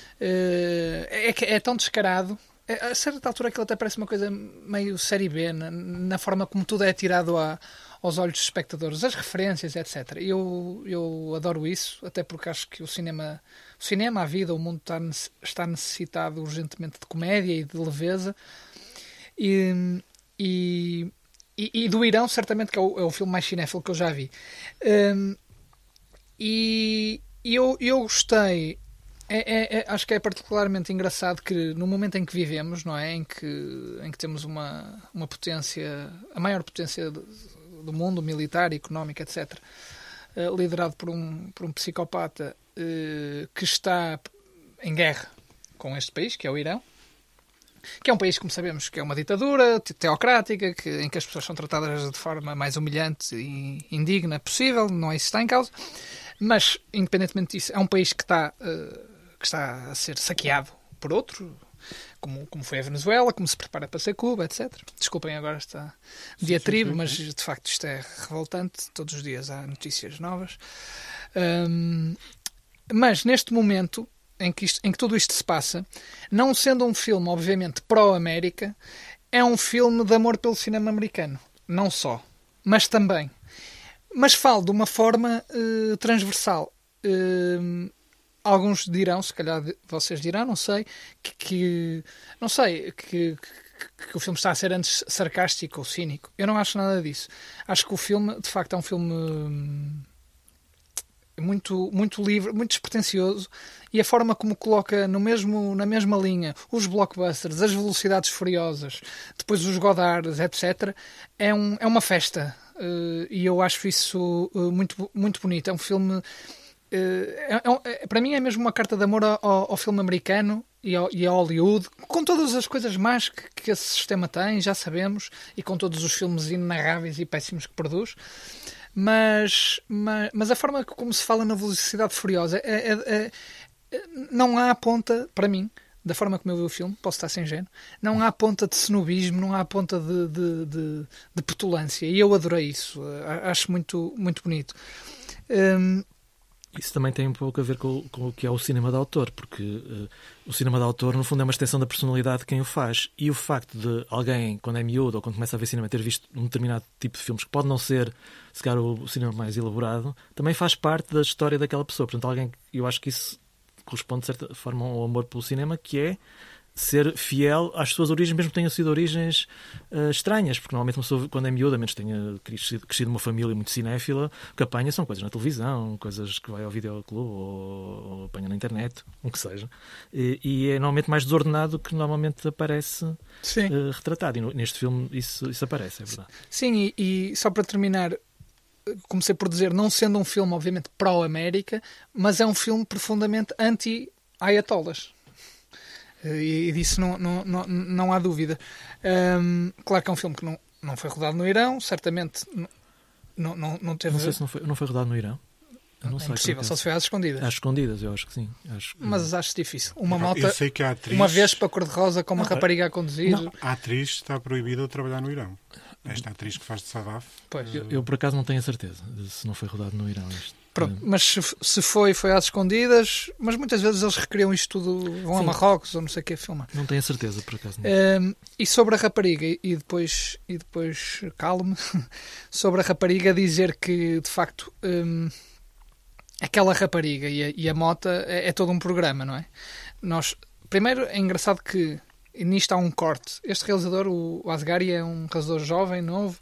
é tão descarado, a certa altura aquilo até parece uma coisa meio série B na forma como tudo é tirado aos olhos dos espectadores, as referências, etc. Eu adoro isso, até porque acho que o cinema, a vida, o mundo está necessitado urgentemente de comédia e de leveza, e do Irão certamente que é o filme mais cinéfilo que eu já vi. E eu gostei. Acho que é particularmente engraçado que no momento em que vivemos, não é, em que temos uma potência, a maior potência do mundo, militar, económica, etc., liderado por um psicopata que está em guerra com este país, que é o Irão, que é um país, como sabemos, que é uma ditadura teocrática, em que as pessoas são tratadas de forma mais humilhante e indigna possível, não é isso que está em causa, mas, independentemente disso, é um país que está a ser saqueado por outro, como foi a Venezuela, como se prepara para ser Cuba, etc. Desculpem agora esta diatribe, mas de facto isto é revoltante. Todos os dias há notícias novas. Mas neste momento em que tudo isto se passa, não sendo um filme, obviamente, pró-América, é um filme de amor pelo cinema americano. Não só, mas também. Mas falo de uma forma transversal. Alguns dirão, se calhar vocês dirão, não sei, que o filme está a ser antes sarcástico ou cínico. Eu não acho nada disso. Acho que o filme, de facto, é um filme muito, muito livre, muito despretensioso, e a forma como coloca na mesma linha os blockbusters, as velocidades furiosas, depois os Godards, etc., é uma festa. E eu acho isso muito, muito bonito. É um filme... para mim é mesmo uma carta de amor ao filme americano e a Hollywood, com todas as coisas más que esse sistema tem, já sabemos, e com todos os filmes inenarráveis e péssimos que produz. Mas a forma como se fala na velocidade furiosa não há ponta, para mim, da forma como eu vi o filme, posso estar sem género, não há ponta de snobismo, não há ponta de petulância, e eu adorei isso. Acho muito, muito bonito. Isso também tem um pouco a ver com o que é o cinema de autor, porque o cinema de autor, no fundo, é uma extensão da personalidade de quem o faz. E o facto de alguém, quando é miúdo ou quando começa a ver cinema, ter visto um determinado tipo de filmes, que pode não ser, se calhar, o cinema mais elaborado, também faz parte da história daquela pessoa. Portanto, eu acho que isso corresponde, de certa forma, ao amor pelo cinema, que é ser fiel às suas origens, mesmo que tenham sido origens estranhas, porque normalmente uma pessoa, quando é miúda, a menos tenha crescido numa família muito cinéfila, o que apanha são coisas na televisão, coisas que vai ao videoclube ou apanha na internet, o que seja, e é normalmente mais desordenado do que normalmente aparece retratado, e neste filme isso aparece, é verdade. Sim, e só para terminar, comecei por dizer, não sendo um filme obviamente pró-América, mas é um filme profundamente anti-ayatollahs. E disso não há dúvida. Claro que é um filme que não foi rodado no Irão, certamente não teve... Não sei se não foi rodado no Irão. Não sei, impossível, só se foi às escondidas. Às escondidas, eu acho que sim. Mas acho difícil. Uma malta, eu sei que a atriz... uma vez para cor-de-rosa com uma rapariga a conduzir... Não, a atriz está proibida de trabalhar no Irão. Esta atriz que faz de Sadaf... Pois. Eu por acaso não tenho a certeza se não foi rodado no Irão. Pronto, mas se foi às escondidas, mas muitas vezes eles recriam isto tudo, vão a Marrocos ou não sei o que filmar. Não tenho a certeza, por acaso. E sobre a rapariga, e depois calme, sobre a rapariga dizer que, de facto, aquela rapariga e a mota é todo um programa, não é? Primeiro, é engraçado que nisto há um corte. Este realizador, o Asghari, é um realizador jovem, novo,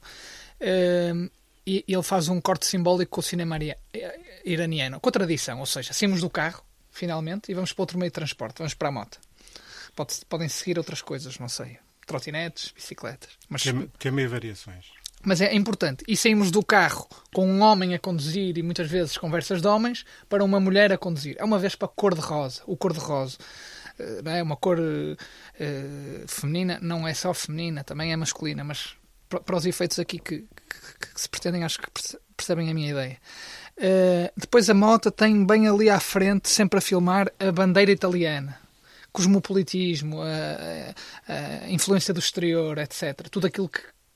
e ele faz um corte simbólico com o cinema iraniano, com a tradição, ou seja, saímos do carro, finalmente, e vamos para outro meio de transporte, vamos para a moto. Podem seguir outras coisas, não sei, trotinetes, bicicletas. Tem meio variações. Mas é importante. E saímos do carro com um homem a conduzir e muitas vezes conversas de homens para uma mulher a conduzir. É uma vez para cor-de-rosa. O cor-de-rosa é uma cor feminina, não é só feminina, também é masculina, mas para os efeitos aqui que se pretendem, acho que percebem a minha ideia. Depois a moto tem bem ali à frente, sempre a filmar, a bandeira italiana, cosmopolitismo, a influência do exterior, etc. Tudo aquilo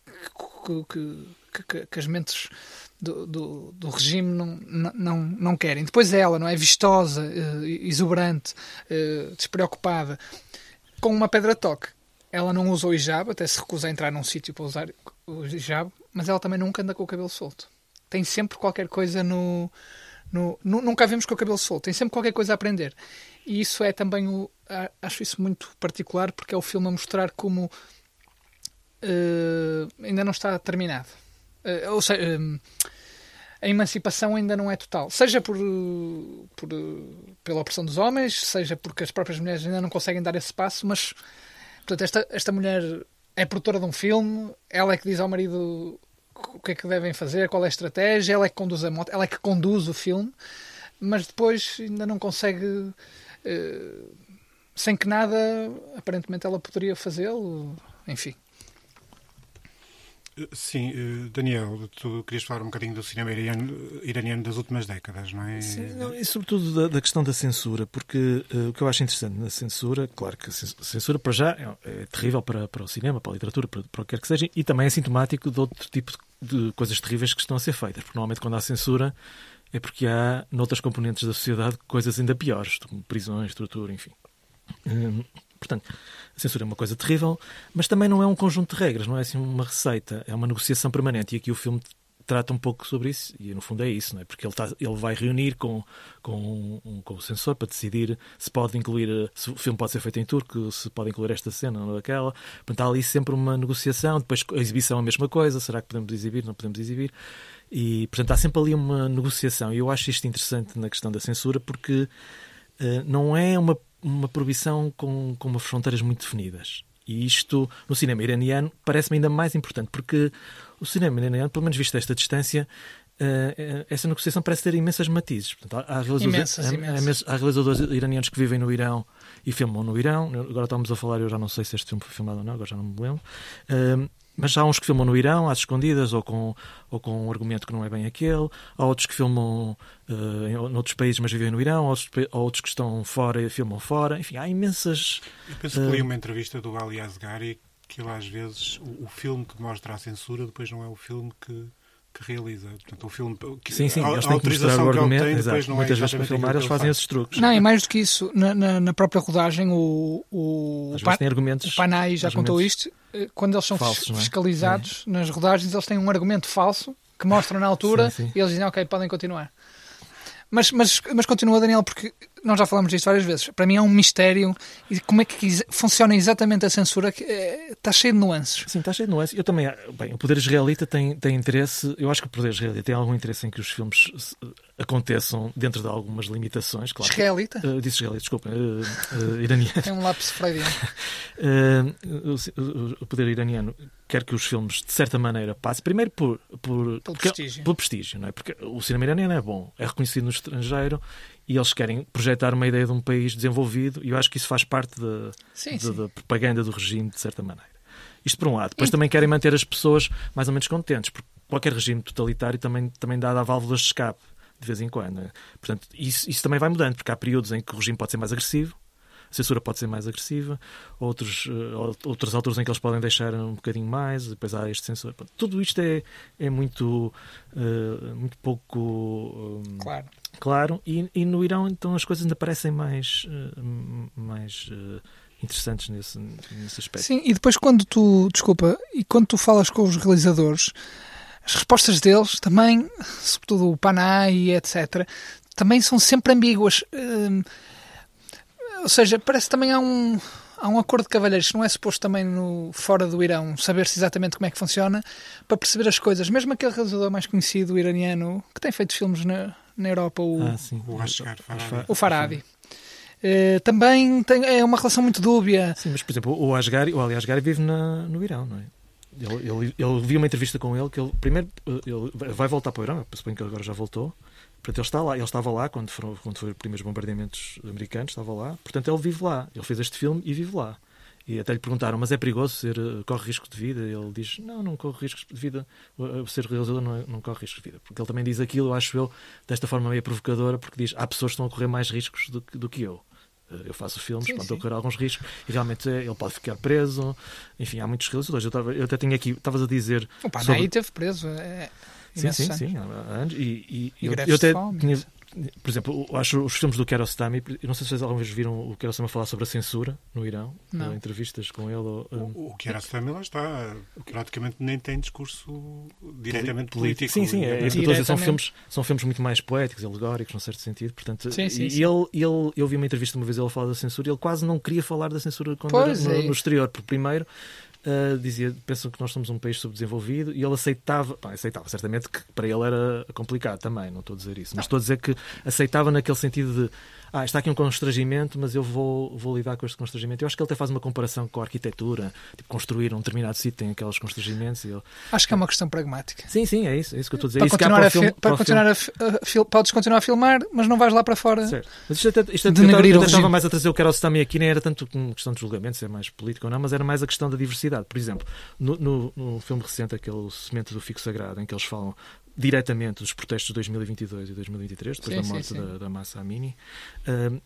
que as mentes do regime não querem. Depois ela, não é? Vistosa, exuberante, despreocupada, com uma pedra de toque. Ela não usa o hijab, até se recusa a entrar num sítio para usar o hijab, mas ela também nunca anda com o cabelo solto. Tem sempre qualquer coisa nunca a vemos com o cabelo solto. Tem sempre qualquer coisa a aprender. E isso é também acho isso muito particular, porque é o filme a mostrar como ainda não está terminado. Ou seja, a emancipação ainda não é total. Seja pela opressão dos homens, seja porque as próprias mulheres ainda não conseguem dar esse passo, mas portanto, esta mulher é produtora de um filme, ela é que diz ao marido o que é que devem fazer, qual é a estratégia, ela é que conduz a moto, ela é que conduz o filme, mas depois ainda não consegue, sem que nada, aparentemente ela poderia fazê-lo, enfim. Sim, Daniel, tu querias falar um bocadinho do cinema iraniano das últimas décadas, não é? Sim, e sobretudo da questão da censura, porque o que eu acho interessante na censura, claro que a censura para já é terrível para o cinema, para a literatura, para o que quer que seja, e também é sintomático de outro tipo de coisas terríveis que estão a ser feitas, porque normalmente quando há censura é porque há, noutras componentes da sociedade, coisas ainda piores, como prisões, tortura, enfim. Portanto, a censura é uma coisa terrível, mas também não é um conjunto de regras, não é assim uma receita, é uma negociação permanente. E aqui o filme trata um pouco sobre isso, e no fundo é isso, não é? Porque ele vai reunir com o censor para decidir se pode incluir, se o filme pode ser feito em turco, se pode incluir esta cena ou aquela. Portanto, há ali sempre uma negociação, depois a exibição é a mesma coisa, será que podemos exibir, não podemos exibir? E, portanto, há sempre ali uma negociação, e eu acho isto interessante na questão da censura, porque não é uma proibição com umas fronteiras muito definidas. E isto, no cinema iraniano, parece-me ainda mais importante, porque o cinema iraniano, pelo menos visto a esta distância, essa negociação parece ter imensas matizes. Portanto, há realizadores iranianos que vivem no Irão e filmam no Irão. Agora estamos a falar, eu já não sei se este filme foi filmado ou não, agora já não me lembro. Mas há uns que filmam no Irão, às escondidas, ou com um argumento que não é bem aquele. Há outros que filmam em outros países, mas vivem no Irão. Há outros que estão fora e filmam fora. Enfim, há imensas... Eu penso que li uma entrevista do Ali Asghari que ele, às vezes, o filme que mostra a censura depois não é o filme que realiza. Portanto, o filme... Sim, eles têm que mostrar o argumento. Exato. Muitas vezes para filmar eles fazem esses truques. Não, e mais do que isso, na própria rodagem, tem argumentos, o Panay já contou isto, quando eles são falsos, fiscalizados nas rodagens, eles têm um argumento falso que mostram na altura e eles dizem, ok, podem continuar. Mas continua, Daniel, porque nós já falamos disto várias vezes. Para mim é um mistério e como é que funciona exatamente a censura, que está cheio de nuances. Sim, está cheio de nuances. Eu também, bem, o poder israelita tem interesse, eu acho que o poder israelita tem algum interesse em que os filmes aconteçam dentro de algumas limitações. Claro. Israelita? Disse israelita, desculpa, iraniano. Tem um lápis freudiano. O poder iraniano quer que os filmes, de certa maneira, passem primeiro pelo prestígio, não é? Porque o cinema iraniano é bom, é reconhecido no estrangeiro e eles querem projetar uma ideia de um país desenvolvido e eu acho que isso faz parte da propaganda do regime, de certa maneira. Isto por um lado. Depois também querem manter as pessoas mais ou menos contentes, porque qualquer regime totalitário também dá válvulas de escape, de vez em quando. Né? Portanto, isso também vai mudando, porque há períodos em que o regime pode ser mais agressivo, a censura pode ser mais agressiva, outras alturas em que eles podem deixar um bocadinho mais, depois há este censor. Tudo isto é muito pouco claro. E no Irão, então, as coisas ainda parecem mais interessantes nesse aspecto. Sim, e depois quando tu falas com os realizadores, as respostas deles também, sobretudo o Panay e etc., também são sempre ambíguas. Ou seja, parece que também há um acordo de cavalheiros, não é suposto também fora do Irão saber-se exatamente como é que funciona, para perceber as coisas. Mesmo aquele realizador mais conhecido, o iraniano, que tem feito filmes na Europa, o Farabi. Também é uma relação muito dúbia. Sim, mas por exemplo, o Ali Asghari vive no Irão, não é? Ele viu uma entrevista com ele que ele vai voltar para o Irão, suponho que ele agora já voltou. Portanto, ele estava lá quando foram os primeiros bombardeamentos americanos, estava lá. Portanto, ele vive lá. Ele fez este filme e vive lá. E até lhe perguntaram, mas é perigoso corre risco de vida? Ele diz, não corre riscos de vida. Ser realizador não corre riscos de vida. Porque ele também diz aquilo, acho eu, desta forma meio provocadora, porque diz, há pessoas que estão a correr mais riscos do que eu. Eu faço filmes, estou a correr alguns riscos e realmente ele pode ficar preso. Enfim, há muitos realizadores. Eu até tinha aqui, estavas a dizer... O Panay esteve preso. Sim. Há anos. E eu até tinha... Por exemplo, acho os filmes do Kiarostami, eu não sei se vocês alguma vez viram o Kiarostami falar sobre a censura no Irão, entrevistas com ele. O Kiarostami lá está, praticamente nem tem discurso diretamente político. Sim, é isso que eu estou a dizer, são filmes muito mais poéticos, alegóricos, num certo sentido. Portanto, eu vi uma entrevista uma vez ele falar da censura e ele quase não queria falar da censura quando era no exterior, porque primeiro pensam que nós somos um país subdesenvolvido e ele aceitava certamente que para ele era complicado também, não estou a dizer isso, mas estou a dizer que aceitava naquele sentido de está aqui um constrangimento, mas eu vou lidar com este constrangimento. Eu acho que ele até faz uma comparação com a arquitetura, tipo, construir um determinado sítio tem aqueles constrangimentos. Acho que é uma questão pragmática. Sim, é isso que eu estou a dizer. Podes continuar a filmar, mas não vais lá para fora. Certo. Mas eu estava mais a trazer o Kiarostami aqui, nem era tanto uma questão de julgamento, se é mais político ou não, mas era mais a questão da diversidade. Por exemplo, no filme recente, aquele Semente do Figo Sagrado, em que eles falam diretamente dos protestos de 2022 e 2023, depois da morte da Mahsa Amini.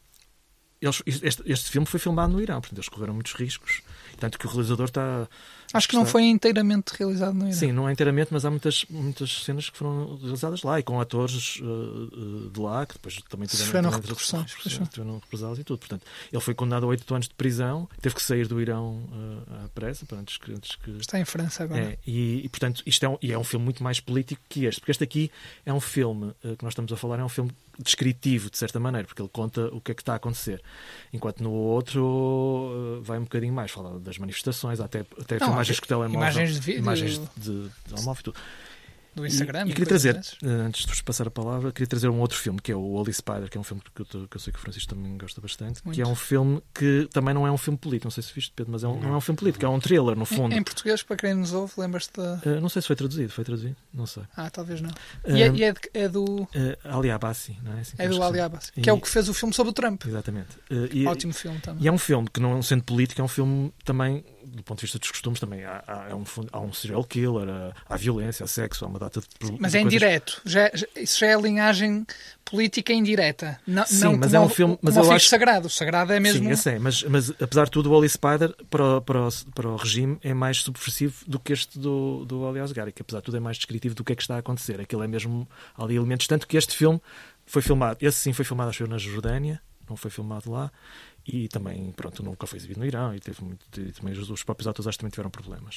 Este filme foi filmado no Irão, portanto eles correram muitos riscos, tanto que o realizador está Acho que não foi inteiramente realizado no Irão. Sim, não é inteiramente, mas há muitas cenas que foram realizadas lá e com atores de lá que depois também tiveram represálias e tudo. Portanto, ele foi condenado a 8 anos de prisão, teve que sair do Irão à pressa, antes que... Está em França agora. E portanto, isto é um filme muito mais político que este, porque este aqui é um filme que nós estamos a falar, é um filme descritivo, de certa maneira, porque ele conta o que é que está a acontecer. Enquanto no outro vai um bocadinho mais, fala das manifestações, até filmagens com telemóvel, imagens de vídeo, imagens de telemóvel e tudo. Do Instagram. E queria trazer, antes de vos passar a palavra, queria trazer um outro filme, que é o Holy Spider, que é um filme que eu sei que o Francisco também gosta bastante, muito. Que é um filme que também não é um filme político, não sei se viste, Pedro, mas não é um filme político, é um thriller, no fundo. Em português, para quem nos ouve, lembras-te da... não sei se foi traduzido, não sei. Talvez não. E é do... Ali Abbasi, não é? Assim é do Ali Abbasi, que é o que fez o filme sobre o Trump. Exatamente. Ótimo filme também. E é um filme que, não sendo político, é um filme também, do ponto de vista dos costumes, também há um serial killer, há violência, há sexo, há uma data de... Mas é indireto. Isso já é linhagem política indireta. Sim, não mas como, é um filme... Mas como eu acho... sagrado. O sagrado é mesmo... Sim, eu sei, mas apesar de tudo, o Holy Spider para o regime é mais subversivo do que este do Ali Asghari, que apesar de tudo é mais descritivo do que é que está a acontecer. Aquilo é mesmo ali elementos. Tanto que este filme foi filmado, esse sim foi filmado, acho eu, na Jordânia, não foi filmado lá. E também, pronto, nunca foi exibido no Irão e também os próprios atores acho que também tiveram problemas.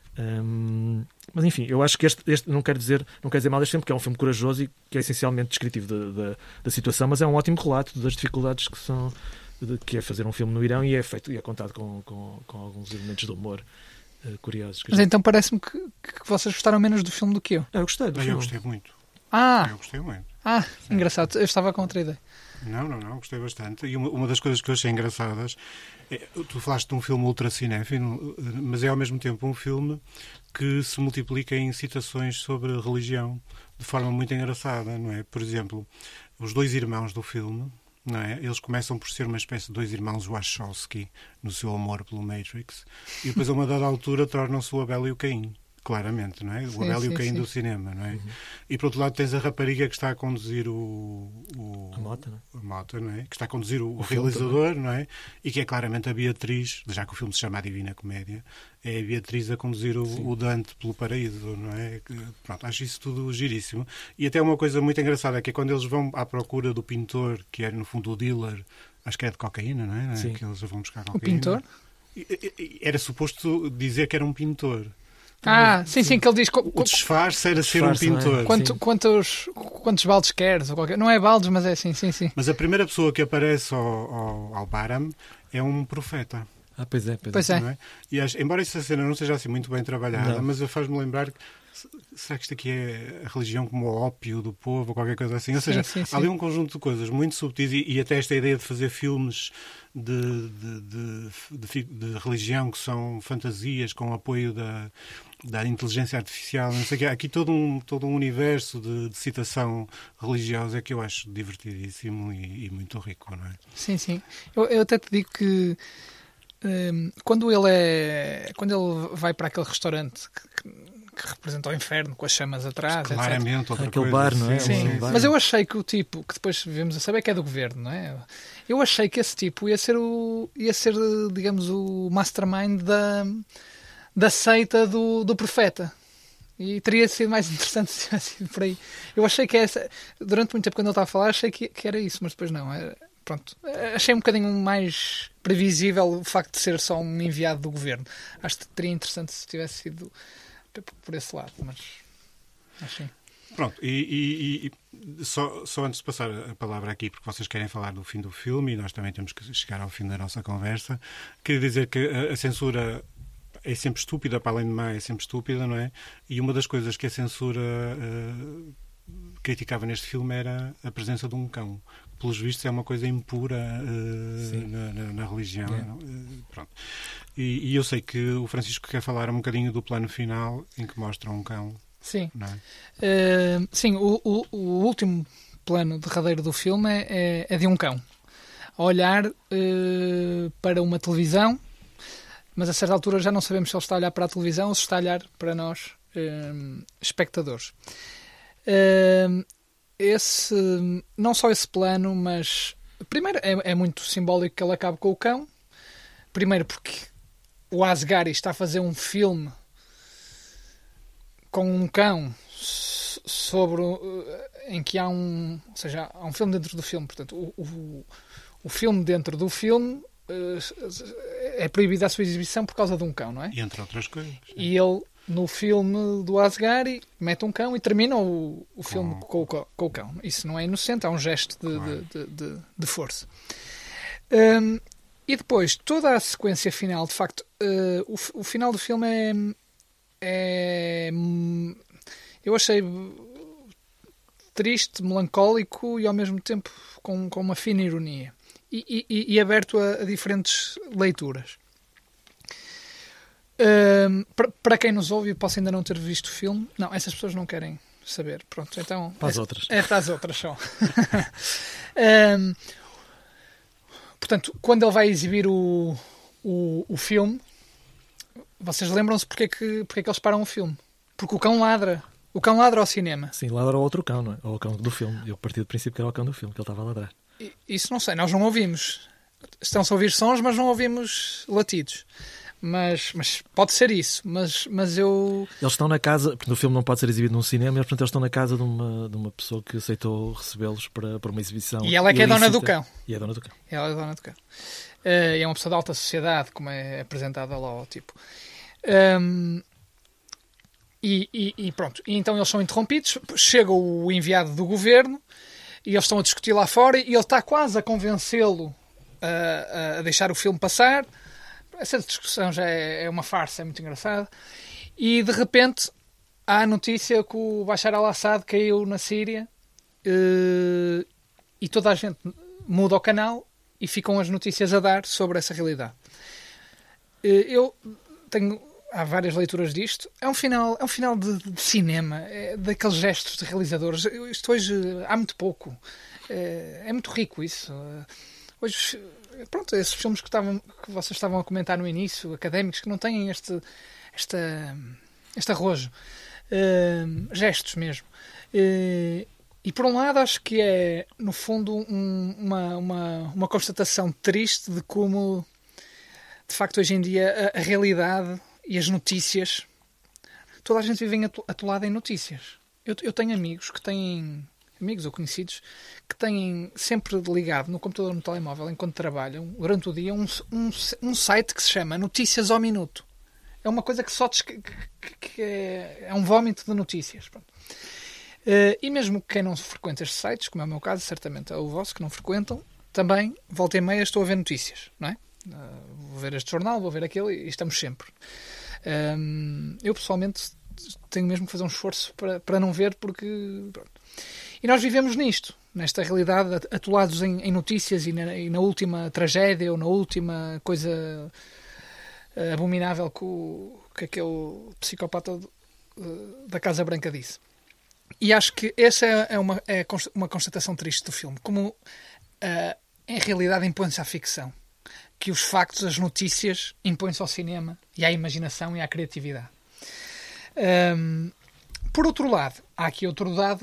Mas enfim, eu acho que este não quer dizer mal deste filme, porque é um filme corajoso e que é essencialmente descritivo da situação, mas é um ótimo relato das dificuldades que é fazer um filme no Irão e é contado com alguns elementos de humor curiosos. Mas então parece-me que vocês gostaram menos do filme do que eu. Eu gostei do filme. Eu gostei muito. Eu gostei muito. Engraçado. Eu estava com outra ideia. Não, gostei bastante. E uma das coisas que eu achei engraçadas tu falaste de um filme ultra cinéfilo, mas é ao mesmo tempo um filme que se multiplica em citações sobre religião de forma muito engraçada, não é? Por exemplo, os dois irmãos do filme, não é? Eles começam por ser uma espécie de dois irmãos Wachowski no seu amor pelo Matrix e depois a uma dada altura tornam-se o Abel e o Caim. Claramente, não é? O Abel e o Caim do cinema, não é? Uhum. E por outro lado tens a rapariga que está a conduzir a Mota, não é? A Mota, não é? Que está a conduzir o realizador, não é? E que é claramente a Beatriz, já que o filme se chama A Divina Comédia, é a Beatriz a conduzir o Dante pelo paraíso, não é? Pronto, acho isso tudo giríssimo. E até uma coisa muito engraçada, que é quando eles vão à procura do pintor, que é no fundo o dealer, acho que é de cocaína, não é? Sim. Que eles vão buscar cocaína. O pintor? Era suposto dizer que era um pintor. Sim, que ele diz... O disfarce era ser um pintor. Quantos baldes queres? Ou qualquer... Não é baldes, mas é assim, sim. Mas a primeira pessoa que aparece ao Baram é um profeta. Pois é. Não é? E embora essa cena não seja assim muito bem trabalhada, mas faz-me lembrar que será que isto aqui é a religião como o ópio do povo ou qualquer coisa assim? Ou seja, há ali um conjunto de coisas muito subtis e até esta ideia de fazer filmes de religião que são fantasias com apoio da inteligência artificial, não sei o quê. Aqui todo um universo de citação religiosa que eu acho divertidíssimo e muito rico, não é? Sim. Eu até te digo que quando ele vai para aquele restaurante que representa o inferno com as chamas atrás, claramente, outra aquele coisa, bar, não é? Sim. Mas eu achei que o tipo, que depois vemos a saber que é do governo, não é? Eu achei que esse tipo ia ser digamos, o mastermind da seita do profeta. E teria sido mais interessante se tivesse ido por aí. Eu achei que durante muito tempo quando ele estava a falar, achei que era isso, mas depois não. Pronto, achei um bocadinho mais previsível o facto de ser só um enviado do governo. Acho que teria interessante se tivesse sido por esse lado, mas achei. Pronto, e só antes de passar a palavra aqui, porque vocês querem falar do fim do filme e nós também temos que chegar ao fim da nossa conversa, queria dizer que a censura é sempre estúpida, para além de mais, é sempre estúpida, não é? E uma das coisas que a censura criticava neste filme era a presença de um cão. Pelos vistos é uma coisa impura na religião. Pronto. E eu sei que o Francisco quer falar um bocadinho do plano final em que mostra um cão. Sim. Não é? Sim, o último plano derradeiro do filme é de um cão a olhar para uma televisão, mas a certa altura já não sabemos se ele está a olhar para a televisão ou se está a olhar para nós, espectadores. Não só esse plano, mas primeiro é muito simbólico que ele acabe com o cão. Primeiro porque o Asghari está a fazer um filme com um cão sobre em que há um, ou seja, há um filme dentro do filme, portanto o filme dentro do filme é proibido a sua exibição por causa de um cão, não é? E entre outras coisas. E ele, no filme do Asghari, mete um cão e termina o filme com o cão. Isso não é inocente, é um gesto de força. E depois, toda a sequência final, de facto, o final do filme eu achei triste, melancólico e ao mesmo tempo com uma fina ironia. E aberto a diferentes leituras. Para quem nos ouve e possa ainda não ter visto o filme, não, essas pessoas não querem saber. Pronto, então para as outras. É para as outras só. Portanto, quando ele vai exibir o filme, vocês lembram-se porque é que eles param o filme? Porque o cão ladra. O cão ladra ao cinema. Sim, ladra ao outro cão, não é? Ou ao cão do filme. Eu parti do princípio que era o cão do filme, que ele estava a ladrar. Isso não sei, nós não ouvimos. Estão-se a ouvir sons, mas não ouvimos latidos. Mas pode ser isso. Mas eu... Eles estão na casa, porque no filme não pode ser exibido num cinema, portanto eles estão na casa de uma pessoa que aceitou recebê-los para uma exibição. E ela é que é dona do cão. E é dona do cão. Ela é dona do cão. É uma pessoa de alta sociedade, como é apresentada lá ao tipo. E pronto. E então eles são interrompidos. Chega o enviado do governo e eles estão a discutir lá fora e ele está quase a convencê-lo a deixar o filme passar. Essa discussão já é uma farsa, é muito engraçada. E de repente há a notícia que o Bashar al-Assad caiu na Síria e toda a gente muda o canal e ficam as notícias a dar sobre essa realidade. Há várias leituras disto. É um final de cinema, daqueles gestos de realizadores. Isto hoje há muito pouco. É muito rico isso. Hoje, pronto, esses filmes que vocês estavam a comentar no início, académicos, que não têm este arrojo. Gestos mesmo. E por um lado acho que é, no fundo, uma constatação triste de como, de facto, hoje em dia a realidade e as notícias, toda a gente vive atolada em notícias. Eu tenho amigos ou conhecidos, que têm sempre ligado no computador, no telemóvel, enquanto trabalham, durante o dia, um site que se chama Notícias ao Minuto. É uma coisa que que é um vómito de notícias. Pronto. E mesmo quem não frequenta estes sites, como é o meu caso, certamente é o vosso, que não frequentam, também, volta e meia, estou a ver notícias, não é? Vou ver este jornal, vou ver aquele, e estamos sempre. Eu, pessoalmente, tenho mesmo que fazer um esforço para não ver, porque... Pronto. E nós vivemos nisto, nesta realidade, atolados em notícias e na última tragédia ou na última coisa abominável que aquele psicopata da Casa Branca disse. E acho que essa é uma constatação triste do filme, como em realidade impõe-se à ficção, que os factos, as notícias, impõem-se ao cinema e à imaginação e à criatividade. Por outro lado, há aqui outro dado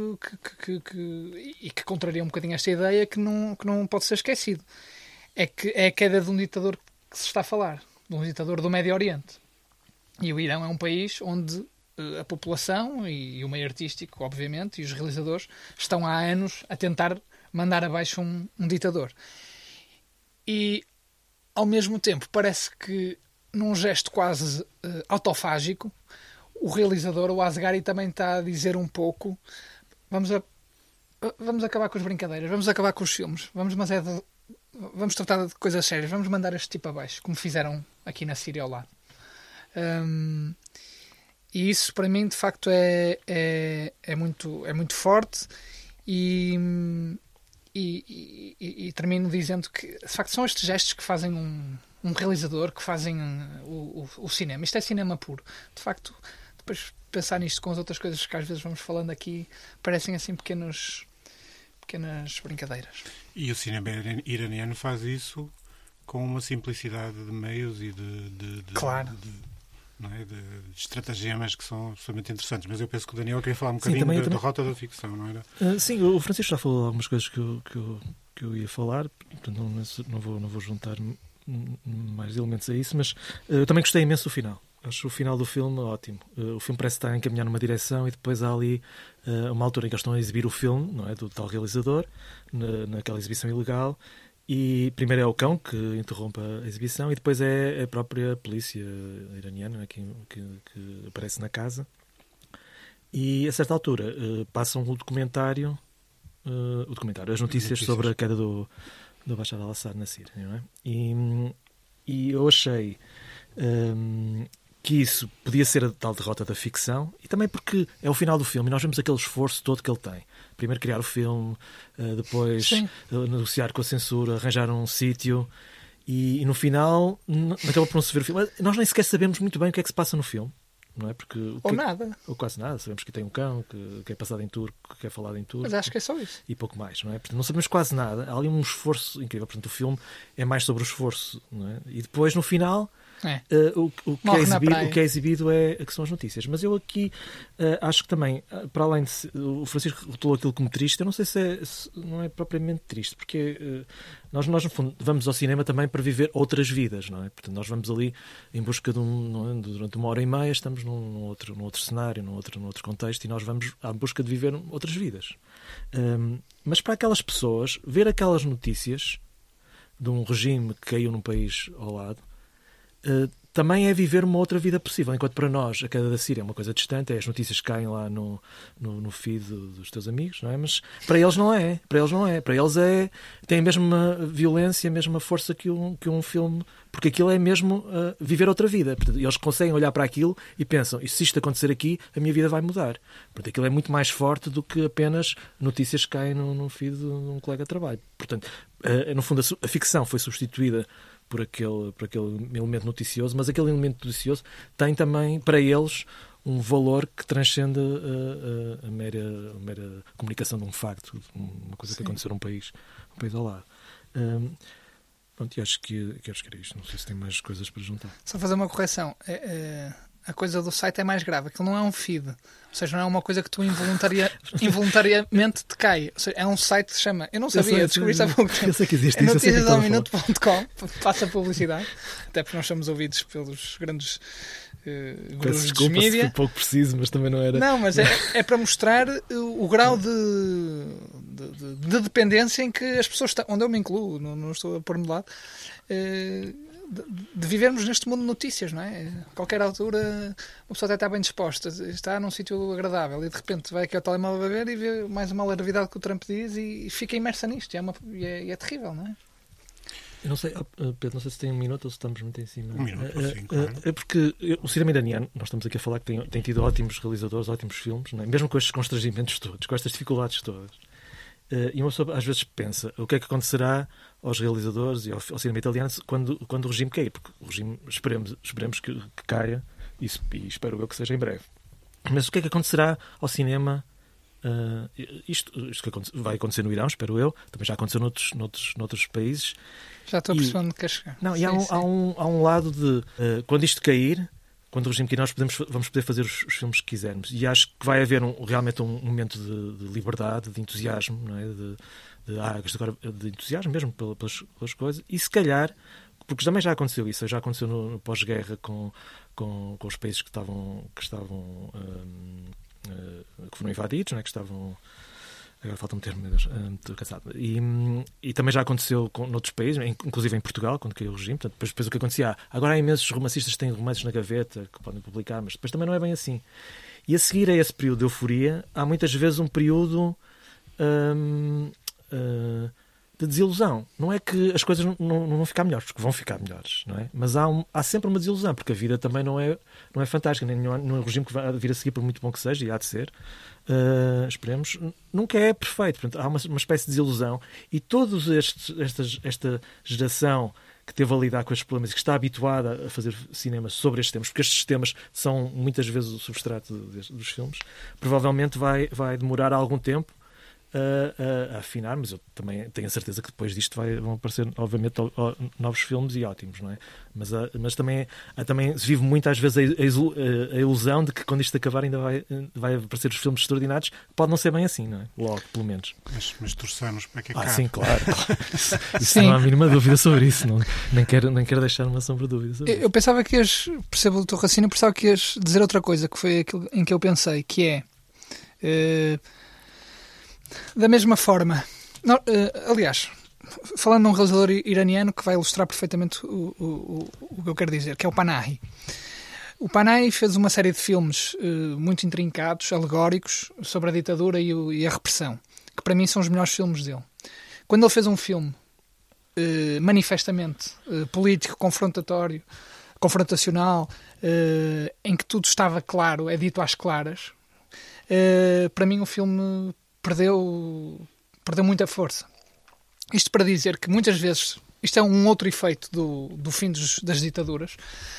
que contraria um bocadinho esta ideia, que não pode ser esquecido. É que é a queda de um ditador que se está a falar, de um ditador do Médio Oriente. E o Irão é um país onde a população e o meio artístico, obviamente, e os realizadores estão há anos a tentar mandar abaixo um ditador. E, ao mesmo tempo, parece que, num gesto quase autofágico, o realizador, o Asghari, também está a dizer um pouco: vamos acabar com as brincadeiras, vamos acabar com os filmes, vamos tratar de coisas sérias, vamos mandar este tipo abaixo, como fizeram aqui na Síria ao lado. E isso, para mim, de facto, é muito forte. E termino dizendo que, de facto, são estes gestos que fazem um realizador, que fazem o cinema. Isto é cinema puro. De facto, depois pensar nisto com as outras coisas que às vezes vamos falando aqui, parecem assim pequenas brincadeiras. E o cinema iraniano faz isso com uma simplicidade de meios e claro. de estratagemas que são absolutamente interessantes. Mas eu penso que o Daniel queria falar um bocadinho da rota da ficção, não era? Sim, o Francisco já falou algumas coisas que eu ia falar, portanto não vou juntar mais elementos a isso, mas eu também gostei imenso do final. Acho o final do filme ótimo. O filme parece estar a encaminhar numa direção e depois há ali uma altura em que eles estão a exibir o filme, não é, do tal realizador, naquela exibição ilegal. E primeiro é o cão que interrompe a exibição e depois é a própria polícia iraniana, né, que aparece na casa. E a certa altura passam o documentário, as notícias sobre a queda do Bashar al-Assad na Síria, não é? E eu achei que isso podia ser a tal derrota da ficção, e também porque é o final do filme e nós vemos aquele esforço todo que ele tem. Primeiro criar o filme, depois negociar com a censura, arranjar um sítio, e no final acaba por não se ver o filme. Nós nem sequer sabemos muito bem o que é que se passa no filme. Não é? Porque, nada. Ou quase nada. Sabemos que tem um cão, que é passado em turco, que é falado em turco. Mas acho que é só isso. E pouco mais, não é? Portanto, não sabemos quase nada. Há ali um esforço incrível. Portanto, o filme é mais sobre o esforço, não é? E depois, no final, o que é exibido que são as notícias. Mas eu aqui acho que também, para além de... O Francisco rotulou aquilo como triste. Eu não sei se não é propriamente triste, porque nós, no fundo, vamos ao cinema também para viver outras vidas, não é? Portanto, nós vamos ali em busca durante 1h30, estamos num outro cenário, num outro contexto, e nós vamos à busca de viver outras vidas. Mas para aquelas pessoas, ver aquelas notícias de um regime que caiu num país ao lado, também é viver uma outra vida possível. Enquanto para nós a queda da Síria é uma coisa distante, as notícias caem lá no feed dos teus amigos, não é? Mas para eles não é. Para eles tem a mesma violência, a mesma força que um filme, porque aquilo é mesmo viver outra vida. Portanto, eles conseguem olhar para aquilo e pensam, e se isto acontecer aqui, a minha vida vai mudar. Portanto, aquilo é muito mais forte do que apenas notícias que caem no feed de um colega de trabalho. Portanto, no fundo, a ficção foi substituída por aquele elemento noticioso, mas aquele elemento noticioso tem também, para eles, um valor que transcende a mera comunicação de um facto, uma coisa que aconteceu num país ao lado. Pronto, e acho que era isto. Não sei se tem mais coisas para juntar. Só fazer uma correção. A coisa do site é mais grave. Aquilo não é um feed. Ou seja, não é uma coisa que tu involuntariamente te cai. Ou seja, é um site que se chama... Eu não sabia, descobri isso há pouco tempo. Eu sei que existe é isso. noticiasalminuto.com. Passa publicidade. Até porque nós somos ouvidos pelos grandes gurus dos mídia. Um pouco preciso, mas também não era... Não, mas é para mostrar o grau de dependência em que as pessoas estão... Onde eu me incluo, não estou a pôr-me de lado... De vivermos neste mundo de notícias, não é? A qualquer altura uma pessoa até está bem disposta, está num sítio agradável e de repente vai aqui ao telemóvel a ver e vê mais uma alarvidade que o Trump diz e fica imersa nisto. E é terrível, não é? Eu não sei, Pedro, não sei se tem 1 minuto ou se estamos muito em cima. 1 minuto, sim, claro. É porque o cinema iraniano, nós estamos aqui a falar que tem tido ótimos realizadores, ótimos filmes, não é? Mesmo com estes constrangimentos todos, com estas dificuldades todas. E uma pessoa às vezes pensa o que é que acontecerá aos realizadores e ao cinema italiano quando o regime cair, porque o regime esperemos que caia e espero eu que seja em breve. Mas o que é que acontecerá ao cinema? Isto que vai acontecer no Irão, espero eu, também já aconteceu noutros países. Já estou percebendo que quer chegar. Não, e há um lado de quando isto cair, quando o regime cair, nós vamos poder fazer os filmes que quisermos. E acho que vai haver realmente um momento de liberdade, de entusiasmo, não é? De entusiasmo mesmo pelas coisas. E se calhar, porque também já aconteceu isso, já aconteceu no pós-guerra com os países que foram invadidos, não é? Que estavam... Agora falta-me termo, meu Deus, estou cansado. E também já aconteceu noutros países, inclusive em Portugal, quando caiu o regime. Portanto, depois o que acontecia, agora há imensos romancistas que têm romances na gaveta que podem publicar, mas depois também não é bem assim. E a seguir a esse período de euforia, há muitas vezes um período de desilusão. Não é que as coisas não vão ficar melhores, porque vão ficar melhores, não é? Mas há sempre uma desilusão, porque a vida também não é fantástica, nem nenhum regime que vai vir a seguir, por muito bom que seja, e há de ser, esperemos, nunca é perfeito. Portanto, há uma espécie de desilusão, e toda esta geração que teve a lidar com estes problemas e que está habituada a fazer cinema sobre estes temas, porque estes temas são muitas vezes o substrato dos filmes, provavelmente vai demorar algum tempo a afinar, mas eu também tenho a certeza que depois disto vão aparecer, obviamente, novos filmes e ótimos, não é? Mas também se vive muitas vezes a ilusão de que quando isto acabar ainda vai aparecer os filmes extraordinários. Pode não ser bem assim, não é? Logo, pelo menos. Mas torçamos para que acabe. Sim, claro. Isso não há a mínima dúvida sobre isso. Nem quero deixar uma sombra de dúvida sobre isso. Eu pensava que percebo o teu raciocínio, pensava que ias dizer outra coisa, que foi aquilo em que eu pensei, que é da mesma forma. Aliás, falando num realizador iraniano que vai ilustrar perfeitamente o que eu quero dizer, que é o Panahi. O Panahi fez uma série de filmes muito intrincados, alegóricos, sobre a ditadura e a repressão, que para mim são os melhores filmes dele. Quando ele fez um filme manifestamente político, confrontacional, em que tudo estava claro, é dito às claras, para mim o filme perdeu muita força. Isto para dizer que muitas vezes, isto é um outro efeito do fim das ditaduras.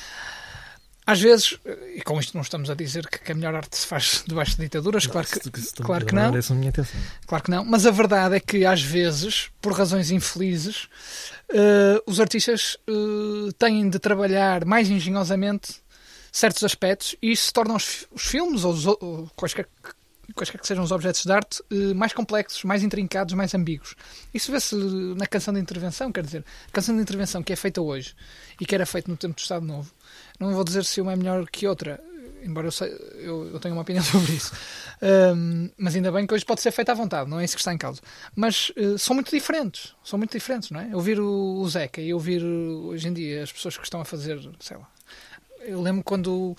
Às vezes, e com isto não estamos a dizer que a melhor arte se faz debaixo de ditaduras, claro que não. Essa é a minha intenção. Claro que não, mas a verdade é que às vezes, por razões infelizes, os artistas têm de trabalhar mais engenhosamente certos aspectos e isso torna os filmes ou quaisquer que sejam os objetos de arte mais complexos, mais intrincados, mais ambíguos. Isso vê-se na canção de intervenção, quer dizer, a canção de intervenção que é feita hoje e que era feita no tempo do Estado Novo, não vou dizer se uma é melhor que outra, embora eu tenha uma opinião sobre isso, mas ainda bem que hoje pode ser feita à vontade, não é isso que está em causa. Mas são muito diferentes, não é? Ouvir o Zeca e ouvir hoje em dia as pessoas que estão a fazer, sei lá. Eu lembro quando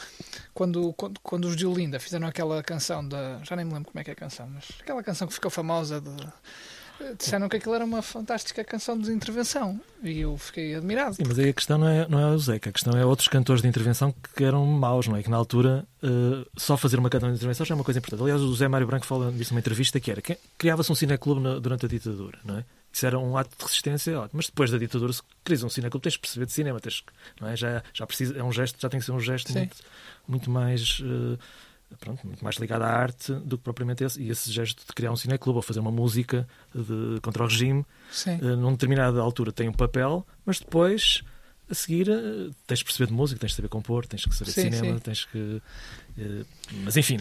os de Olinda fizeram aquela canção já nem me lembro como é que é a canção, mas aquela canção que ficou famosa disseram que aquilo era uma fantástica canção de intervenção e eu fiquei admirado. Sim, mas aí a questão não é o Zeca, a questão é outros cantores de intervenção que eram maus, não é? Que na altura só fazer uma canção de intervenção já é uma coisa importante. Aliás, o José Mário Branco fala disso numa entrevista que criava-se um cineclube durante a ditadura, não é? Isso era um ato de resistência, mas depois da ditadura, se crias um cineclube, tens de perceber de cinema, não é? Já precisa, é um gesto, já tem que ser um gesto muito mais muito mais ligado à arte do que propriamente esse. E esse gesto de criar um cineclube ou fazer uma música contra o regime, numa determinada altura tem um papel, mas depois, a seguir, tens de perceber de música, tens de saber compor, tens que saber de cinema, tens que... mas enfim,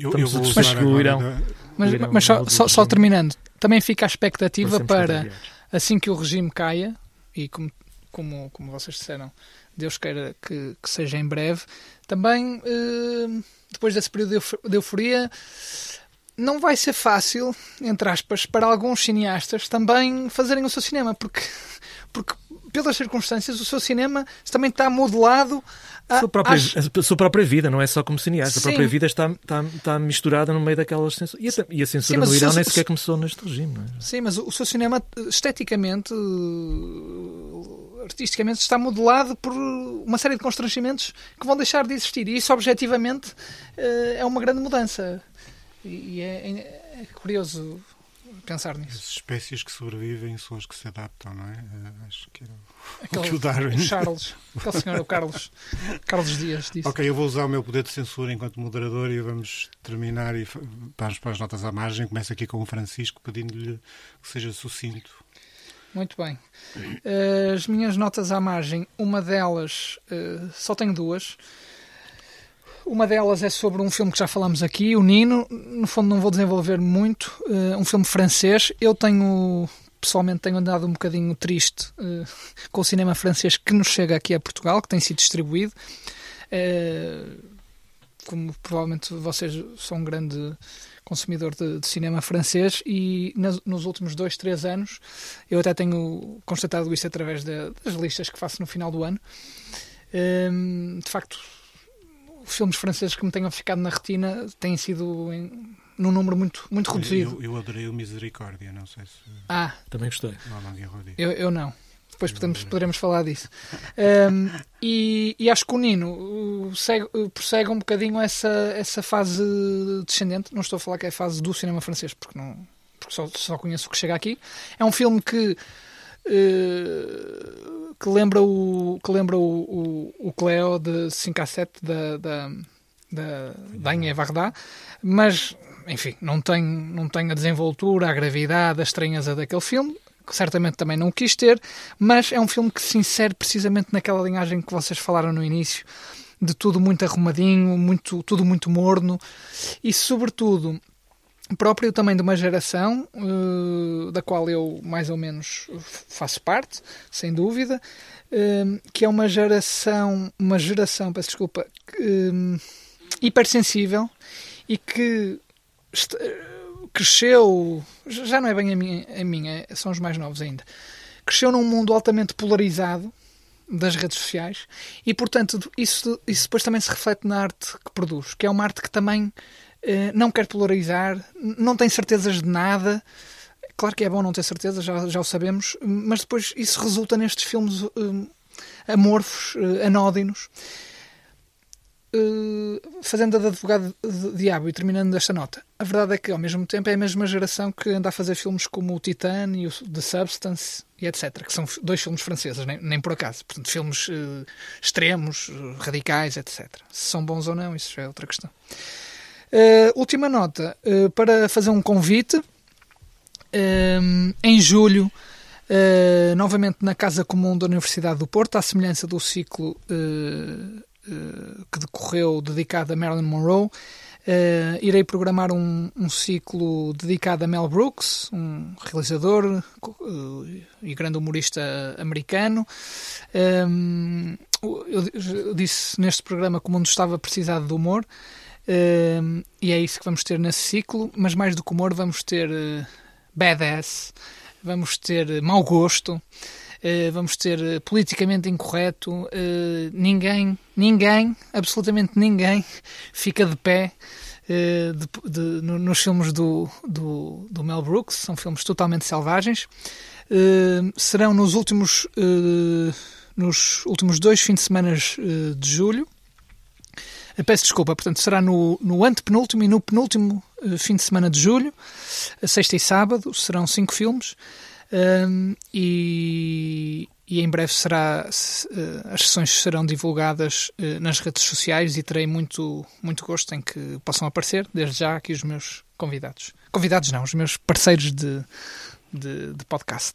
mas só terminando, também fica a expectativa para, assim que o regime caia, e como vocês disseram, Deus queira que seja em breve, também depois desse período de euforia, não vai ser fácil, entre aspas, para alguns cineastas também fazerem o seu cinema, porque pelas circunstâncias, o seu cinema também está modelado a sua própria vida, não é só como cineasta. A própria vida está misturada no meio daquelas censuras. E a censura no Irão nem sequer começou neste regime. Não é? Sim, mas o seu cinema, esteticamente, artisticamente, está modelado por uma série de constrangimentos que vão deixar de existir. E isso, objetivamente, é uma grande mudança. E é curioso pensar nisso. As espécies que sobrevivem são as que se adaptam, não é? Acho que era o que o Darwin... Aquele senhor, o Carlos Dias, disse. Ok, eu vou usar o meu poder de censura enquanto moderador e vamos terminar e vamos para as notas à margem. Começo aqui com o Francisco, pedindo-lhe que seja sucinto. Muito bem. As minhas notas à margem, uma delas, só tenho duas. Uma delas é sobre um filme que já falámos aqui, o Nino. No fundo não vou desenvolver muito. Um filme francês. Eu pessoalmente tenho andado um bocadinho triste com o cinema francês que nos chega aqui a Portugal, que tem sido distribuído. Como provavelmente vocês são um grande consumidor de cinema francês e nos últimos 2-3 anos, eu até tenho constatado isso através das listas que faço no final do ano. De facto, filmes franceses que me tenham ficado na retina têm sido num número muito, muito reduzido. Eu adorei o Misericórdia, não sei se... Também gostei. Eu não. Depois poderemos falar disso. E acho que o Nino prossegue um bocadinho essa fase descendente. Não estou a falar que é a fase do cinema francês, porque só conheço o que chega aqui. É um filme que lembra o Cléo de 5 a 7 da Agnès Varda, mas enfim, não tem a desenvoltura, a gravidade, a estranheza daquele filme, que certamente também não quis ter, mas é um filme que se insere precisamente naquela linhagem que vocês falaram no início, de tudo muito arrumadinho, tudo muito morno, e sobretudo próprio também de uma geração da qual eu mais ou menos faço parte, sem dúvida, que é uma geração, peço desculpa, hipersensível e que cresceu, já não é bem a minha, são os mais novos ainda, cresceu num mundo altamente polarizado das redes sociais e, portanto, isso depois também se reflete na arte que produz, que é uma arte que também não quer polarizar, não tem certezas de nada. Claro que é bom não ter certeza, já o sabemos, mas depois isso resulta nestes filmes amorfos, anódinos. Fazendo de advogado de diabo e terminando esta nota, a verdade é que ao mesmo tempo é a mesma geração que anda a fazer filmes como o Titan e o The Substance e etc, que são 2 filmes franceses, nem por acaso, portanto filmes extremos, radicais, etc. Se são bons ou não, isso já é outra questão. Última nota, para fazer um convite, em julho, novamente na Casa Comum da Universidade do Porto, à semelhança do ciclo que decorreu dedicado a Marilyn Monroe, irei programar um ciclo dedicado a Mel Brooks, um realizador e grande humorista americano. Eu disse neste programa que o mundo estava precisado de humor, e é isso que vamos ter nesse ciclo, mas mais do que humor vamos ter badass, vamos ter mau gosto, vamos ter politicamente incorreto, ninguém, absolutamente ninguém fica de pé nos filmes do Mel Brooks. São filmes totalmente selvagens. Serão nos últimos 2 fins de semana de julho. Peço desculpa, portanto será no antepenúltimo e no penúltimo fim de semana de julho, a sexta e sábado, serão 5 filmes. E em breve as sessões serão divulgadas nas redes sociais e terei muito gosto em que possam aparecer, desde já aqui os meus convidados não, os meus parceiros de podcast.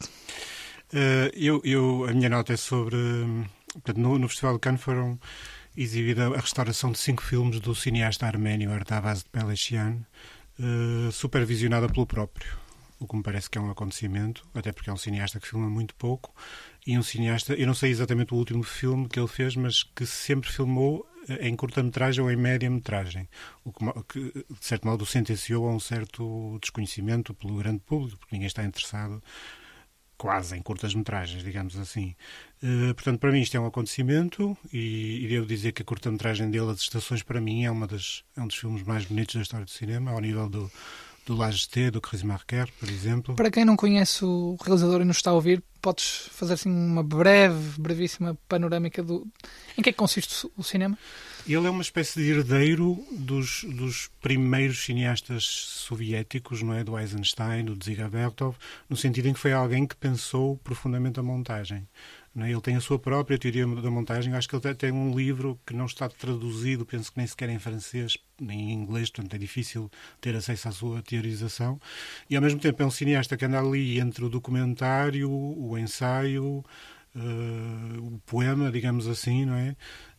A minha nota é sobre, portanto, no Festival de Cannes foram exibida a restauração de 5 filmes do cineasta arménio Artavaz de Pelechian, supervisionada pelo próprio. O que me parece que é um acontecimento, até porque é um cineasta que filma muito pouco, e um cineasta, eu não sei exatamente o último filme que ele fez, mas que sempre filmou em curta-metragem ou em média-metragem, o que de certo modo o sentenciou a um certo desconhecimento pelo grande público, porque ninguém está interessado quase em curtas-metragens, digamos assim. Portanto, para mim isto é um acontecimento e devo dizer que a curta-metragem dele, As Estações, para mim é um dos filmes mais bonitos da história do cinema, ao nível do Lagesté, do Chris Marker, por exemplo. Para quem não conhece o realizador e nos está a ouvir, podes fazer assim uma brevíssima panorâmica em que é que consiste o cinema? Ele é uma espécie de herdeiro dos primeiros cineastas soviéticos, não é? Do Eisenstein, do Dziga Vertov, no sentido em que foi alguém que pensou profundamente a montagem. Não é? Ele tem a sua própria teoria da montagem. Acho que ele tem um livro que não está traduzido, penso que nem sequer em francês, nem em inglês, portanto é difícil ter acesso à sua teorização. E ao mesmo tempo é um cineasta que anda ali entre o documentário, o ensaio, o poema, digamos assim, não é?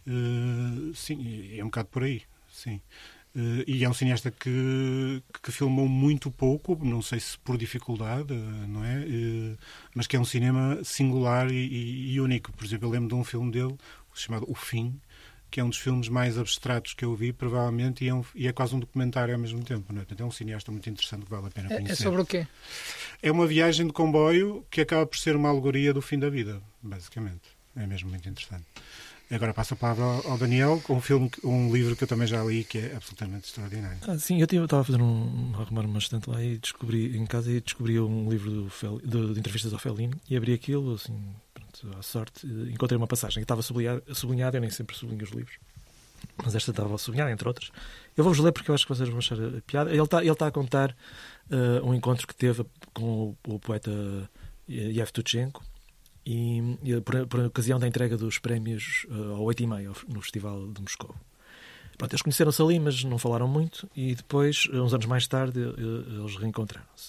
Sim, é um bocado por aí, sim. E é um cineasta que filmou muito pouco, não sei se por dificuldade, não é? Mas que é um cinema singular e único. Por exemplo, eu lembro de um filme dele chamado O Fim, que é um dos filmes mais abstratos que eu vi, provavelmente, e é quase um documentário ao mesmo tempo. Não é? Portanto, é um cineasta muito interessante que vale a pena conhecer. É sobre o quê? É uma viagem de comboio que acaba por ser uma alegoria do fim da vida, basicamente. É mesmo muito interessante. Agora passo a palavra ao Daniel, com um livro que eu também já li, que é absolutamente extraordinário. Sim, eu estava a fazer a arrumar uma estante lá e descobri um livro de entrevistas ao Fellini e abri aquilo, assim, pronto, à sorte, encontrei uma passagem que estava sublinhada, eu nem sempre sublinho os livros, mas esta estava sublinhada, entre outras. Eu vou-vos ler porque eu acho que vocês vão achar a piada. Ele está a contar um encontro que teve com o poeta Yevtushenko, e por ocasião da entrega dos prémios ao 8,5 no Festival de Moscou. Pronto, eles conheceram-se ali, mas não falaram muito, e depois, uns anos mais tarde, eles reencontraram-se.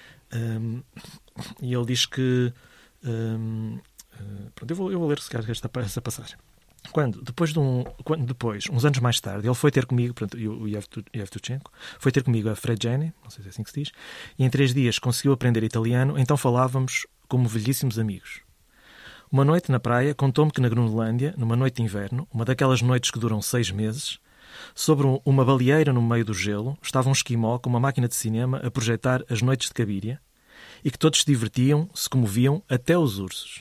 E ele diz que... pronto, eu vou ler, se calhar, essa passagem. Depois, uns anos mais tarde, ele foi ter comigo, portanto, o Yevtuchenko, foi ter comigo a Fregene, não sei se é assim que se diz, e em 3 dias conseguiu aprender italiano, então falávamos como velhíssimos amigos. Uma noite na praia, contou-me que na Groenlândia, numa noite de inverno, uma daquelas noites que duram 6 meses, sobre uma baleeira no meio do gelo, estava um esquimó com uma máquina de cinema a projetar As Noites de Cabiria, e que todos se divertiam, se comoviam, até os ursos.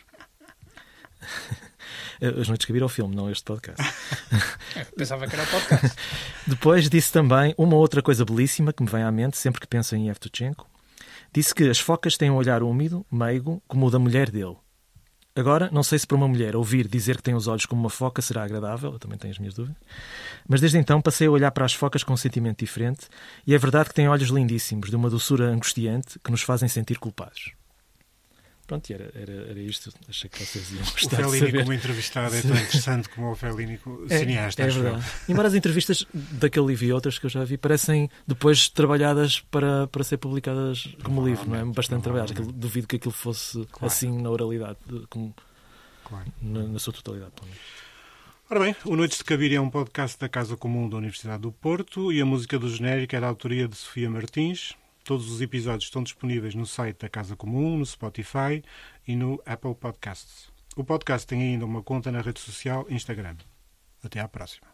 As Noites de Cabiria é o filme, não este podcast. Pensava que era o podcast. Depois disse também uma outra coisa belíssima que me vem à mente sempre que penso em Yevtuchenko. Disse que as focas têm um olhar úmido, meigo, como o da mulher dele. Agora, não sei se para uma mulher ouvir dizer que tem os olhos como uma foca será agradável, eu também tenho as minhas dúvidas, mas desde então passei a olhar para as focas com um sentimento diferente, e é verdade que têm olhos lindíssimos, de uma doçura angustiante, que nos fazem sentir culpados. Pronto, e era isto. Achei que vocês iam gostar de saber. O Fellini como entrevistado é tão interessante como o Fellini cineasta. É verdade. Embora as entrevistas daquele livro e outras que eu já vi parecem depois trabalhadas para ser publicadas como livro, não é? Bastante trabalhadas. Duvido que aquilo fosse assim na oralidade, como na sua totalidade. Ora bem, o Noites de Cabiria é um podcast da Casa Comum da Universidade do Porto e a música do genérico é da autoria de Sofia Martins. Todos os episódios estão disponíveis no site da Casa Comum, no Spotify e no Apple Podcasts. O podcast tem ainda uma conta na rede social Instagram. Até à próxima.